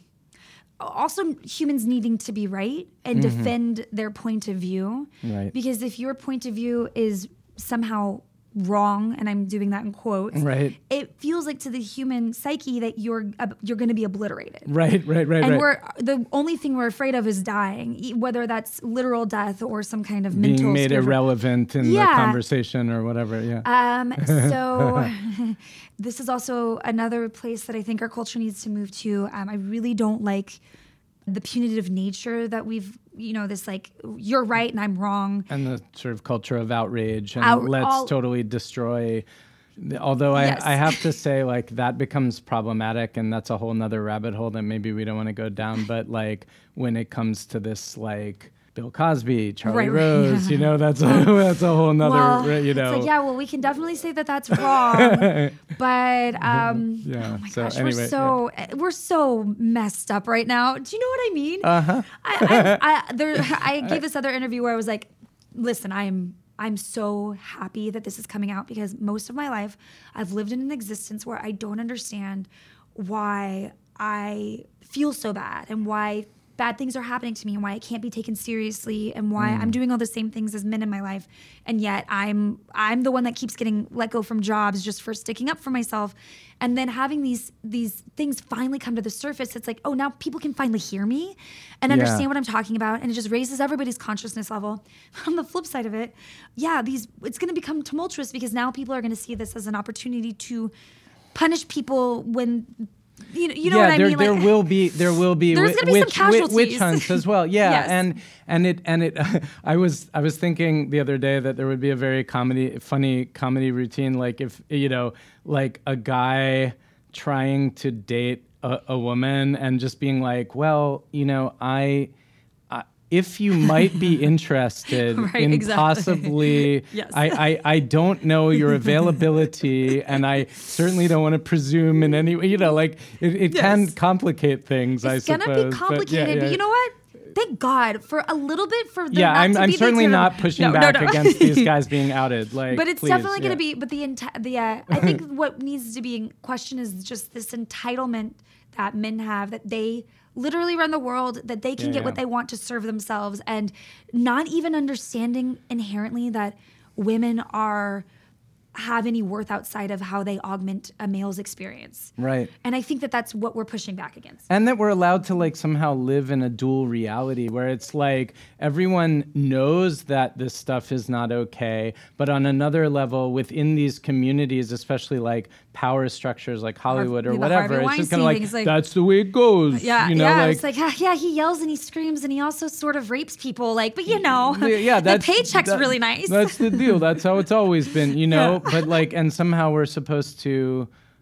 also humans needing to be right and defend their point of view. Right. Because if your point of view is somehow wrong, and I'm doing that in quotes, Right. it feels like to the human psyche that you're uh, you're going to be obliterated. Right, right, right, And right. we're the only thing we're afraid of is dying, e- whether that's literal death or some kind of Being mental made spiritual- irrelevant in the Yeah. conversation or whatever, yeah. Um, so this is also another place that I think our culture needs to move to. Um, I really don't like the punitive nature that we've, you know, this like, you're right and I'm wrong. And the sort of culture of outrage and Out- let's all- totally destroy. Although I, Yes. I have to say, like, that becomes problematic, and that's a whole nother rabbit hole that maybe we don't want to go down. But like, when it comes to this, like Bill Cosby, Charlie Right, right, Rose, yeah. you know, that's a, that's a whole nother, Well, you know. it's like, yeah, well, we can definitely say that that's wrong, but um, Yeah, oh my so gosh, anyway, we're so we're so messed up right now. Do you know what I mean? Uh huh. I, I, I, there, I gave this other interview where I was like, listen, I'm I'm so happy that this is coming out because most of my life I've lived in an existence where I don't understand why I feel so bad and why bad things are happening to me and why I can't be taken seriously and why I'm doing all the same things as men in my life, and yet I'm I'm the one that keeps getting let go from jobs just for sticking up for myself. And then having these these things finally come to the surface, it's like, oh, now people can finally hear me and understand Yeah. what I'm talking about, and it just raises everybody's consciousness level. On the flip side of it, yeah, these it's going to become tumultuous because now people are going to see this as an opportunity to punish people when you know, you know yeah, what I there, mean. there Like, will be there will be There's wi- gonna be some witch, wi- witch casualties. hunts as well. Yeah, Yes. and and it and it. I was I was thinking the other day that there would be a very comedy funny comedy routine, like if you know, like a guy trying to date a, a woman and just being like, well, you know, I. If you might be interested Right, in exactly. possibly, Yes. I, I, I don't know your availability, and I certainly don't want to presume in any way, you know, like it, it can Yes. complicate things, I it's suppose. gonna be but yeah, complicated, but, yeah. you know what? Thank God for a little bit for there Yeah, not I'm, to I'm be certainly the not pushing no, back no, no. against these guys being outed. Like, But it's please, definitely going yeah. to be. But the enti- the uh, I think what needs to be in question is just this entitlement that men have, that they literally run the world, that they can Yeah, get yeah. what they want to serve themselves, and not even understanding inherently that women are have any worth outside of how they augment a male's experience. Right. And I think that that's what we're pushing back against. And that we're allowed to like somehow live in a dual reality where it's like everyone knows that this stuff is not okay, but on another level within these communities, especially like power structures like Hollywood or the whatever, Harvey it's just kind of Weinstein like, thing, it's like- that's the way it goes. Yeah, you know, yeah. like, It's like, ah, yeah, he yells and he screams and he also sort of rapes people. Like, but you know, yeah, the that's, paycheck's that- really nice. That's the deal. That's how it's always been, you know. Yeah. But like, and somehow we're supposed to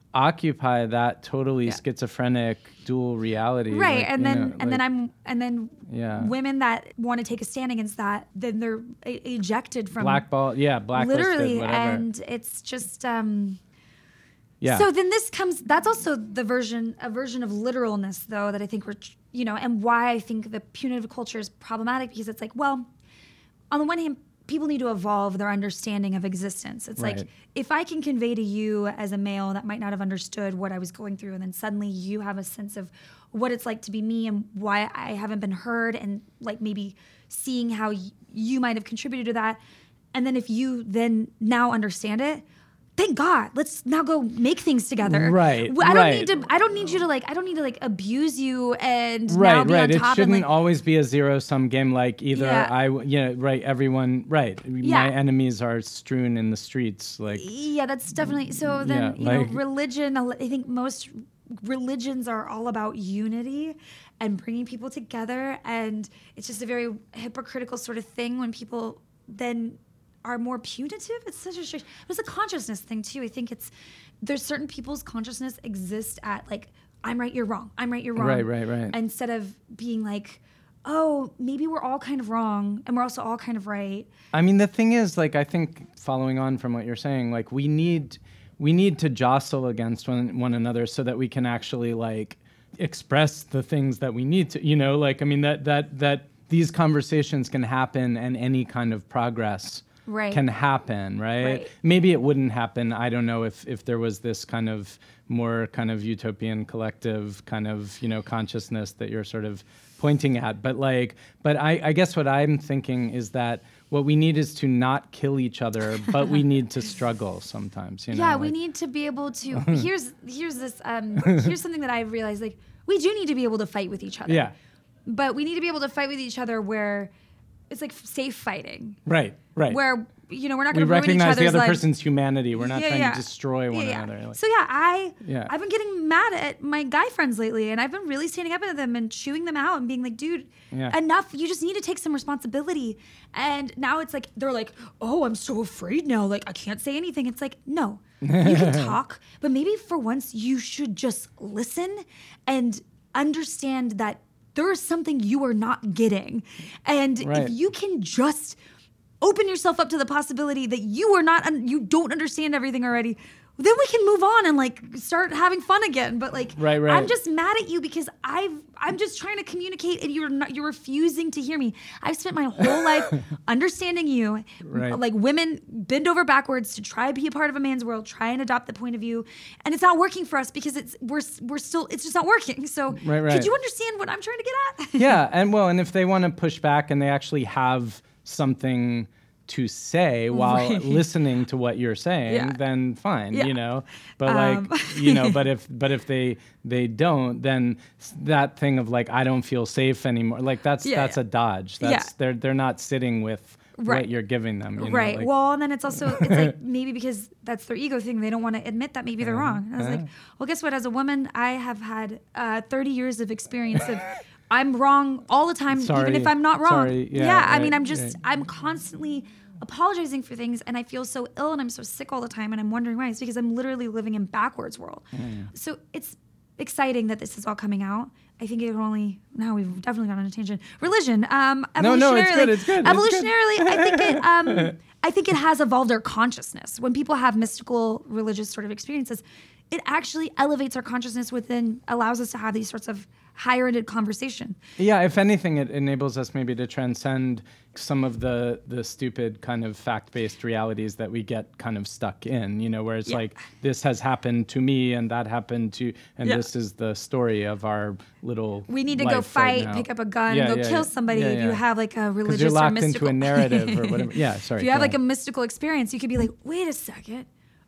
occupy that totally Yeah. schizophrenic dual reality. Right, like, and you then know, and like- then I'm and then Yeah. women that want to take a stand against that, then they're e- ejected from blackball, yeah, blacklisted, literally, whatever. and it's just um. yeah. So then this comes. That's also the version, a version of literalness, though, that I think we're, you know, and why I think the punitive culture is problematic, because it's like, well, on the one hand, people need to evolve their understanding of existence. It's Right. like, if I can convey to you as a male that might not have understood what I was going through, and then suddenly you have a sense of what it's like to be me and why I haven't been heard, and like maybe seeing how y- you might have contributed to that. And then if you then now understand it, thank God, let's now go make things together. Right, I don't right. need to, I don't need you to like, I don't need to like abuse you and now Right, be right. on It top shouldn't and like, always be a zero-sum game. Like either Yeah. I, w- you know, right. Everyone, right. Yeah. My enemies are strewn in the streets. Like, yeah, that's definitely, so then, Yeah, you like- know, religion, I think most religions are all about unity and bringing people together. And it's just a very hypocritical sort of thing when people then are more punitive. It's such a strange, it's a consciousness thing too. I think it's, there's certain people's consciousness exists at like, I'm right, you're wrong. I'm right, you're wrong. Right, right, right. Instead of being like, oh, maybe we're all kind of wrong and we're also all kind of right. I mean, the thing is, like, I think following on from what you're saying, like, we need, we need to jostle against one, one another so that we can actually like express the things that we need to, you know, like, I mean, that, that, that these conversations can happen and any kind of progress Right. can happen, right? Right. Maybe it wouldn't happen. I don't know if, if there was this kind of more kind of utopian collective kind of, you know, consciousness that you're sort of pointing at. But like, but I, I guess what I'm thinking is that what we need is to not kill each other, but we need to struggle sometimes, you know? Yeah, we like- need to be able to. Here's here's this. Um, here's something that I realized. Like, we do need to be able to fight with each other. Yeah, But we need to be able to fight with each other where it's like safe fighting. right, right. Where you know we're not we going to ruin each recognize other's the other lives. person's humanity. We're not Yeah, trying yeah. to destroy one Yeah, yeah. another. Like- So yeah, I Yeah. I've been getting mad at my guy friends lately, and I've been really standing up to them and chewing them out and being like, dude, Yeah. enough. You just need to take some responsibility. And now it's like they're like, oh, I'm so afraid now. Like I can't say anything. It's like no, you can talk, but maybe for once you should just listen and understand that there is something you are not getting, and Right. if you can just open yourself up to the possibility that you are not, un- you don't understand everything already, then we can move on and like start having fun again. But like, Right, right. I'm just mad at you because I've, I'm just trying to communicate and you're not, you're refusing to hear me. I've spent my whole life understanding you. Right. Like women bend over backwards to try to be a part of a man's world, try and adopt the point of view. And it's not working for us because it's, we're, we're still, it's just not working. So Right, right. could you understand what I'm trying to get at? Yeah, and well, and if they want to push back and they actually have something to say while Right. listening to what you're saying, Yeah. then fine, Yeah. you know. But Um. like, you know, but if but if they they don't, then s- that thing of like I don't feel safe anymore, like that's Yeah, that's yeah. a dodge. Yeah. That's they're they're not sitting with Right. what you're giving them. You know? Right. like- Well, and then it's also it's like maybe because that's their ego thing. They don't want to admit that maybe they're wrong. And I was like, well, guess what? As a woman, I have had uh, thirty years of experience of I'm wrong all the time, even Sorry. if I'm not wrong. Sorry. Yeah, I mean, right, I'm just right. I'm constantly apologizing for things, and I feel so ill and I'm so sick all the time, and I'm wondering why. It's because I'm literally living in backwards world. Mm. So it's exciting that this is all coming out. I think it only now we've definitely gone on a tangent. Religion, um, No, no, it's evolutionarily, good, it's good, it's good. evolutionarily, I think it, um, I think it has evolved our consciousness. When people have mystical, religious sort of experiences, it actually elevates our consciousness within, allows us to have these sorts of higher-ended conversation. Yeah, if anything, it enables us maybe to transcend some of the the stupid kind of fact-based realities that we get kind of stuck in, you know, where it's Yeah. like, this has happened to me and that happened to, and Yeah. this is the story of our little We need to life go right fight, now. pick up a gun, Yeah, go yeah, kill yeah. somebody Yeah, if you yeah. have like a 'Cause religious you're or locked mystical into a narrative or whatever. Yeah, sorry. If you have go like a on. mystical experience, you could be like, wait a second.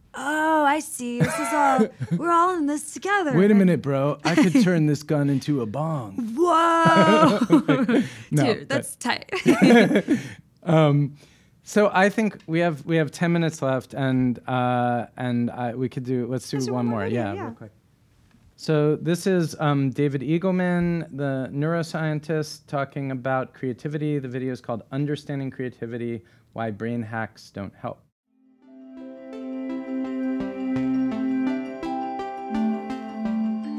Oh, I see. This is all, we're all in this together. Wait a minute, bro. I could turn this gun into a bong. Whoa. No, Dude, that's tight. So I think we have we have ten minutes left, and uh, and I, we could do let's do Let's do one one more, more yeah, video, yeah. real quick. So this is um, David Eagleman, the neuroscientist, talking about creativity. The video is called "Understanding Creativity: Why Brain Hacks Don't Help."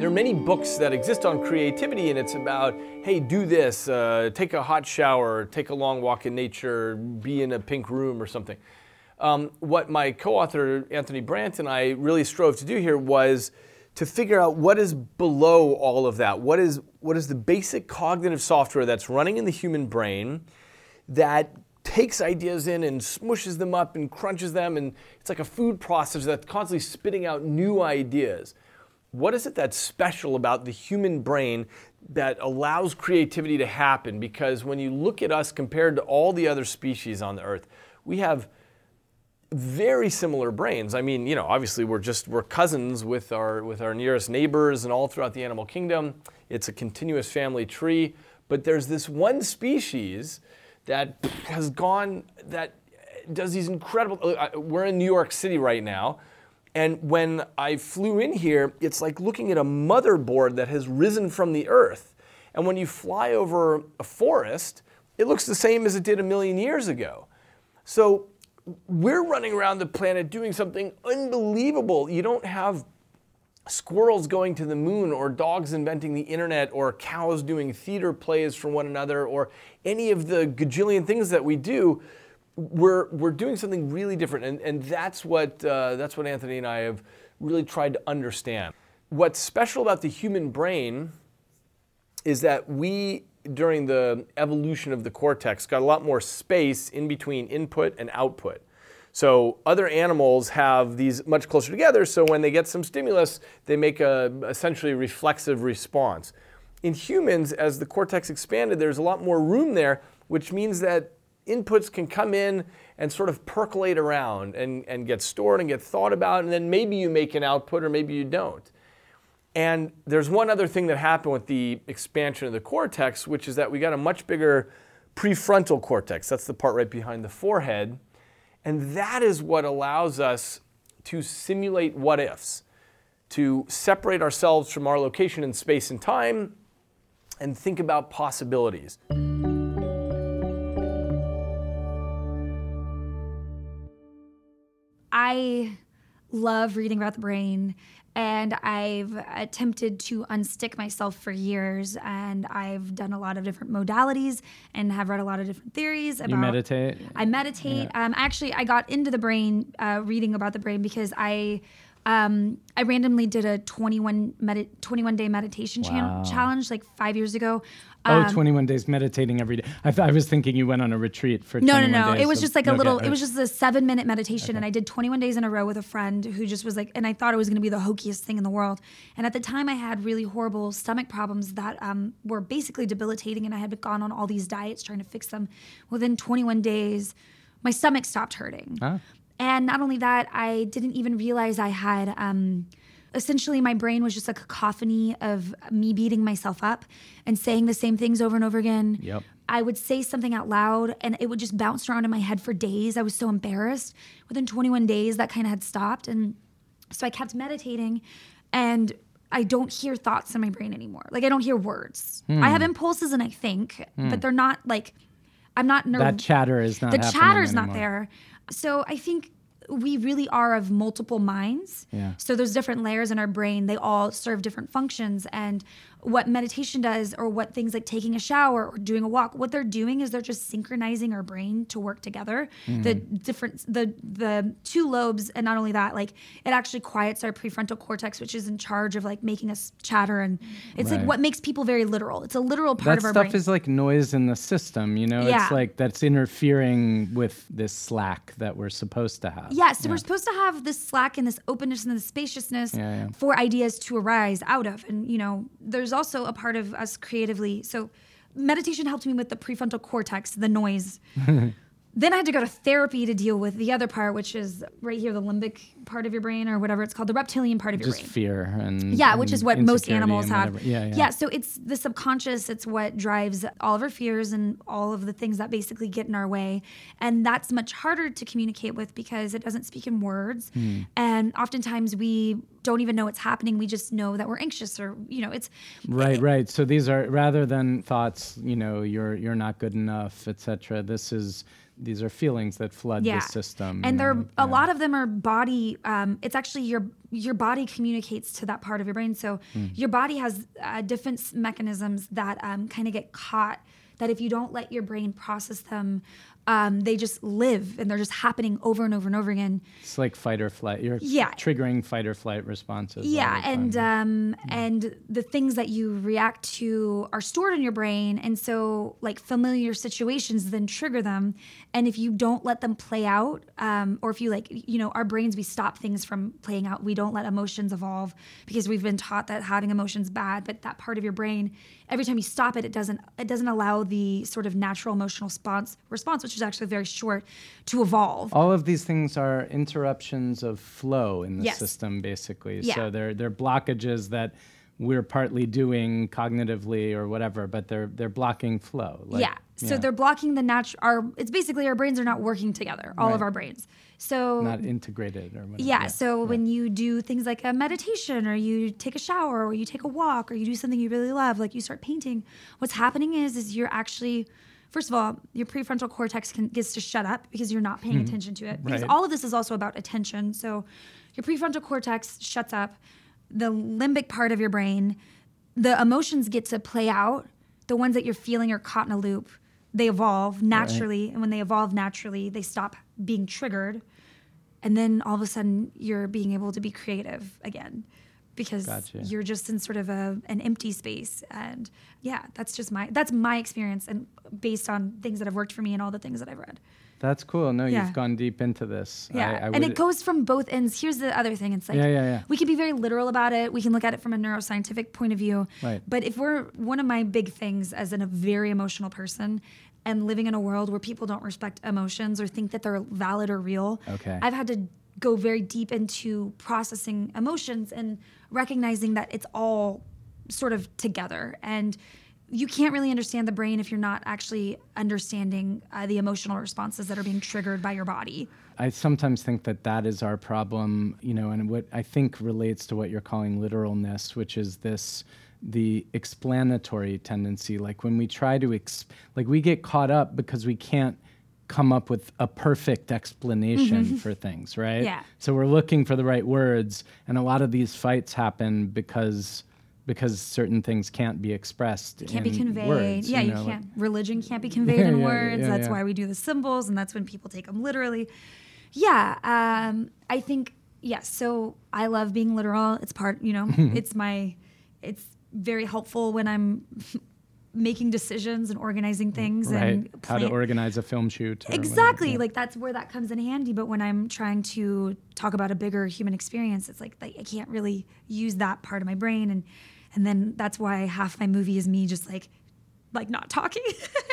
There are many books that exist on creativity, and it's about, hey, do this, uh, take a hot shower, take a long walk in nature, be in a pink room or something. Um, what my co-author, Anthony Brandt, and I really strove to do here was to figure out what is below all of that. What is, what is the basic cognitive software that's running in the human brain that takes ideas in and smushes them up and crunches them, and it's like a food processor that's constantly spitting out new ideas. What is it that's special about the human brain that allows creativity to happen? Because when you look at us compared to all the other species on the earth, we have very similar brains. I mean, you know, obviously we're just, we're cousins with our, with our nearest neighbors and all throughout the animal kingdom. It's a continuous family tree, but there's this one species that has gone, that does these incredible, we're in New York City right now, and when I flew in here, it's like looking at a motherboard that has risen from the earth. And when you fly over a forest, it looks the same as it did a million years ago. So we're running around the planet doing something unbelievable. You don't have squirrels going to the moon, or dogs inventing the internet, or cows doing theater plays for one another, or any of the gajillion things that we do. We're, we're doing something really different, and, and that's, what, uh, that's what Anthony and I have really tried to understand. What's special about the human brain is that we, during the evolution of the cortex, got a lot more space in between input and output. So other animals have these much closer together, so when they get some stimulus, they make a essentially reflexive response. In humans, as the cortex expanded, there's a lot more room there, which means that inputs can come in and sort of percolate around and, and get stored and get thought about, and then maybe you make an output or maybe you don't. And there's one other thing that happened with the expansion of the cortex, which is that we got a much bigger prefrontal cortex. That's the part right behind the forehead. And that is what allows us to simulate what-ifs, to separate ourselves from our location in space and time and think about possibilities. I love reading about the brain, and I've attempted to unstick myself for years, and I've done a lot of different modalities and have read a lot of different theories about— You meditate? I meditate. Yeah. Um, actually, I got into the brain, uh, reading about the brain, because I um, I randomly did a twenty-one, medi- twenty-one day meditation Wow. chan- challenge like five years ago. Oh, Um, twenty-one days meditating every day. I, th- I was thinking you went on a retreat for No, no, twenty-one no. days. It was of- just like a okay, little, okay. it was just a seven minute meditation. And I did twenty-one days in a row with a friend who just was like, and I thought it was going to be the hokiest thing in the world. And at the time I had really horrible stomach problems that um, were basically debilitating. And I had gone on all these diets trying to fix them. Within twenty-one days, my stomach stopped hurting. Huh? And not only that, I didn't even realize I had, um, essentially my brain was just a cacophony of me beating myself up and saying the same things over and over again. Yep. I would say something out loud and it would just bounce around in my head for days. I was so embarrassed. Within twenty-one days, that kind of had stopped. And so I kept meditating, and I don't hear thoughts in my brain anymore. Like, I don't hear words. Hmm. I have impulses and I think, but they're not like, I'm not nervous. That chatter is not The happening chatter's not anymore. there. So I think we really are of multiple minds. Yeah. So there's different layers in our brain. They all serve different functions. And what meditation does, or what things like taking a shower or doing a walk, what they're doing is they're just synchronizing our brain to work together. Mm-hmm. The different, the the two lobes, and not only that, like it actually quiets our prefrontal cortex, which is in charge of like making us chatter. And it's Right. like what makes people very literal. It's a literal part That of our stuff brain. is like noise in the system, you know? Yeah. It's like that's interfering with this slack that we're supposed to have. Yeah, so we're supposed to have this slack and this openness and this spaciousness Yeah, yeah. for ideas to arise out of. And, you know, there's also a part of us creatively. So meditation helped me with the prefrontal cortex, the noise. Then I had to go to therapy to deal with the other part, which is right here, the limbic part of your brain, or whatever it's called, the reptilian part of your Just brain. fear and Yeah, which is and what most insecurity animals and have. whatever. Yeah, yeah. Yeah, so it's the subconscious. It's what drives all of our fears and all of the things that basically get in our way. And that's much harder to communicate with because it doesn't speak in words. Hmm. And oftentimes we don't even know it's happening. We just know that we're anxious, or, you know, it's Right, it, right. So these are, rather than thoughts, you know, you're you're not good enough, et cetera. This is, these are feelings that flood yeah. the system. And you they're know, a yeah. lot of them are body. Um, it's actually your your body communicates to that part of your brain. So Mm. your body has uh, defense mechanisms that um, kind of get caught. That if you don't let your brain process them, um, they just live and they're just happening over and over and over again. It's like fight or flight. You're Yeah. triggering fight or flight responses. all Yeah, the and time. um, and the things that you react to are stored in your brain, and so like familiar situations then trigger them. And if you don't let them play out, um, or if you like, you know, our brains, we stop things from playing out. We don't let emotions evolve because we've been taught that having emotions bad. But that part of your brain, every time you stop it, it doesn't it doesn't allow the sort of natural emotional response response, which is actually very short, to evolve. All of these things are interruptions of flow in the Yes. system, basically. Yeah. So they're they're blockages that we're partly doing cognitively or whatever, but they're they're blocking flow. Like, yeah. So they're blocking the natural. Our it's basically our brains are not working together. All of Right. our brains. So not integrated or whatever. yeah. So when you do things like a meditation, or you take a shower, or you take a walk, or you do something you really love, like you start painting, what's happening is is you're actually, first of all, your prefrontal cortex can, gets to shut up because you're not paying attention to it. Because Right. all of this is also about attention. So your prefrontal cortex shuts up. The limbic part of your brain, the emotions get to play out. The ones that you're feeling are caught in a loop. They evolve naturally, right. And when they evolve naturally, they stop being triggered. And then all of a sudden, you're being able to be creative again, because Gotcha. you're just in sort of a an empty space. And yeah, that's just my that's my experience, and based on things that have worked for me and all the things that I've read. That's cool. No, Yeah. you've gone deep into this. Yeah, I, I and would- it goes from both ends. Here's the other thing. It's like, Yeah, yeah, yeah. we can be very literal about it. We can look at it from a neuroscientific point of view. Right. But if we're, one of my big things as an, a very emotional person and living in a world where people don't respect emotions or think that they're valid or real, Okay. I've had to go very deep into processing emotions and recognizing that it's all sort of together. And you can't really understand the brain if you're not actually understanding uh, the emotional responses that are being triggered by your body. I sometimes think that that is our problem, you know, and what I think relates to what you're calling literalness, which is this, the explanatory tendency. Like when we try to, ex- like we get caught up because we can't come up with a perfect explanation Mm-hmm. for things, right? Yeah. So we're looking for the right words, and a lot of these fights happen because because certain things can't be expressed Can't in be conveyed. words, yeah, you, know, like- can't. Religion can't be conveyed Yeah, in yeah, words. yeah, That's yeah. why we do the symbols, and that's when people take them literally. Yeah, um, I think yes. So I love being literal. It's part, you know, it's my, it's very helpful when I'm making decisions and organizing things right. and How to plan- organize a film shoot. or Exactly. whatever. Like that's where that comes in handy. But when I'm trying to talk about a bigger human experience, it's like, like I can't really use that part of my brain. And and then that's why half my movie is me just like like not talking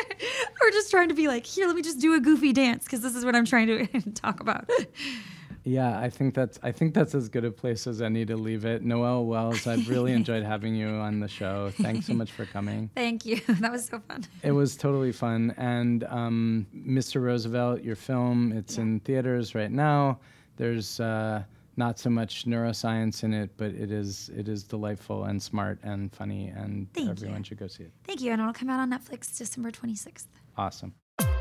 or just trying to be like, here, let me just do a goofy dance because this is what I'm trying to talk about. Yeah, I think that's I think that's as good a place as any to leave it. Noelle Wells, I've really enjoyed having you on the show. Thanks so much for coming. Thank you. That was so fun. It was totally fun. And um, Mister Roosevelt, your film, it's in theaters right now. There's uh, not so much neuroscience in it, but it is it is delightful and smart and funny, and Thank everyone you. should go see it. Thank you. And it'll come out on Netflix December twenty-sixth. Awesome.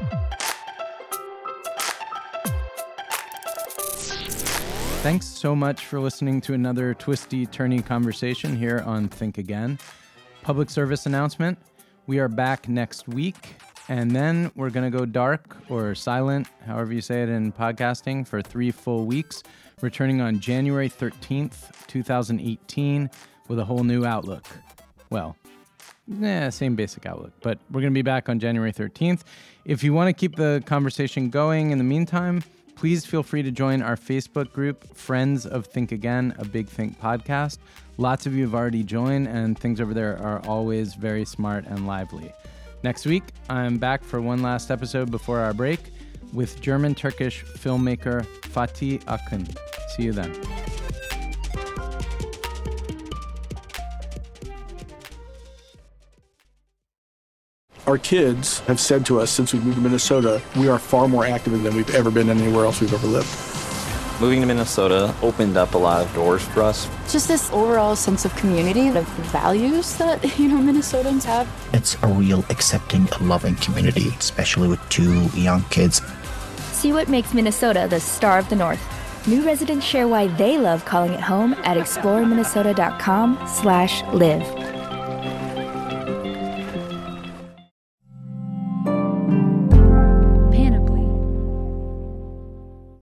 Thanks so much for listening to another twisty, turny conversation here on Think Again. Public service announcement. We are back next week, and then we're going to go dark or silent, however you say it in podcasting, for three full weeks, returning on January thirteenth, twenty eighteen, with a whole new outlook. Well, yeah, same basic outlook, but we're going to be back on January thirteenth. If you want to keep the conversation going in the meantime, please feel free to join our Facebook group, Friends of Think Again, a Big Think podcast. Lots of you have already joined, and things over there are always very smart and lively. Next week, I'm back for one last episode before our break with German-Turkish filmmaker Fatih Akın. See you then. Our kids have said to us since we moved to Minnesota, we are far more active than we've ever been anywhere else we've ever lived. Moving to Minnesota opened up a lot of doors for us. Just this overall sense of community, the values that, you know, Minnesotans have. It's a real accepting, loving community, especially with two young kids. See what makes Minnesota the star of the North. New residents share why they love calling it home at exploreminnesota.com slash live.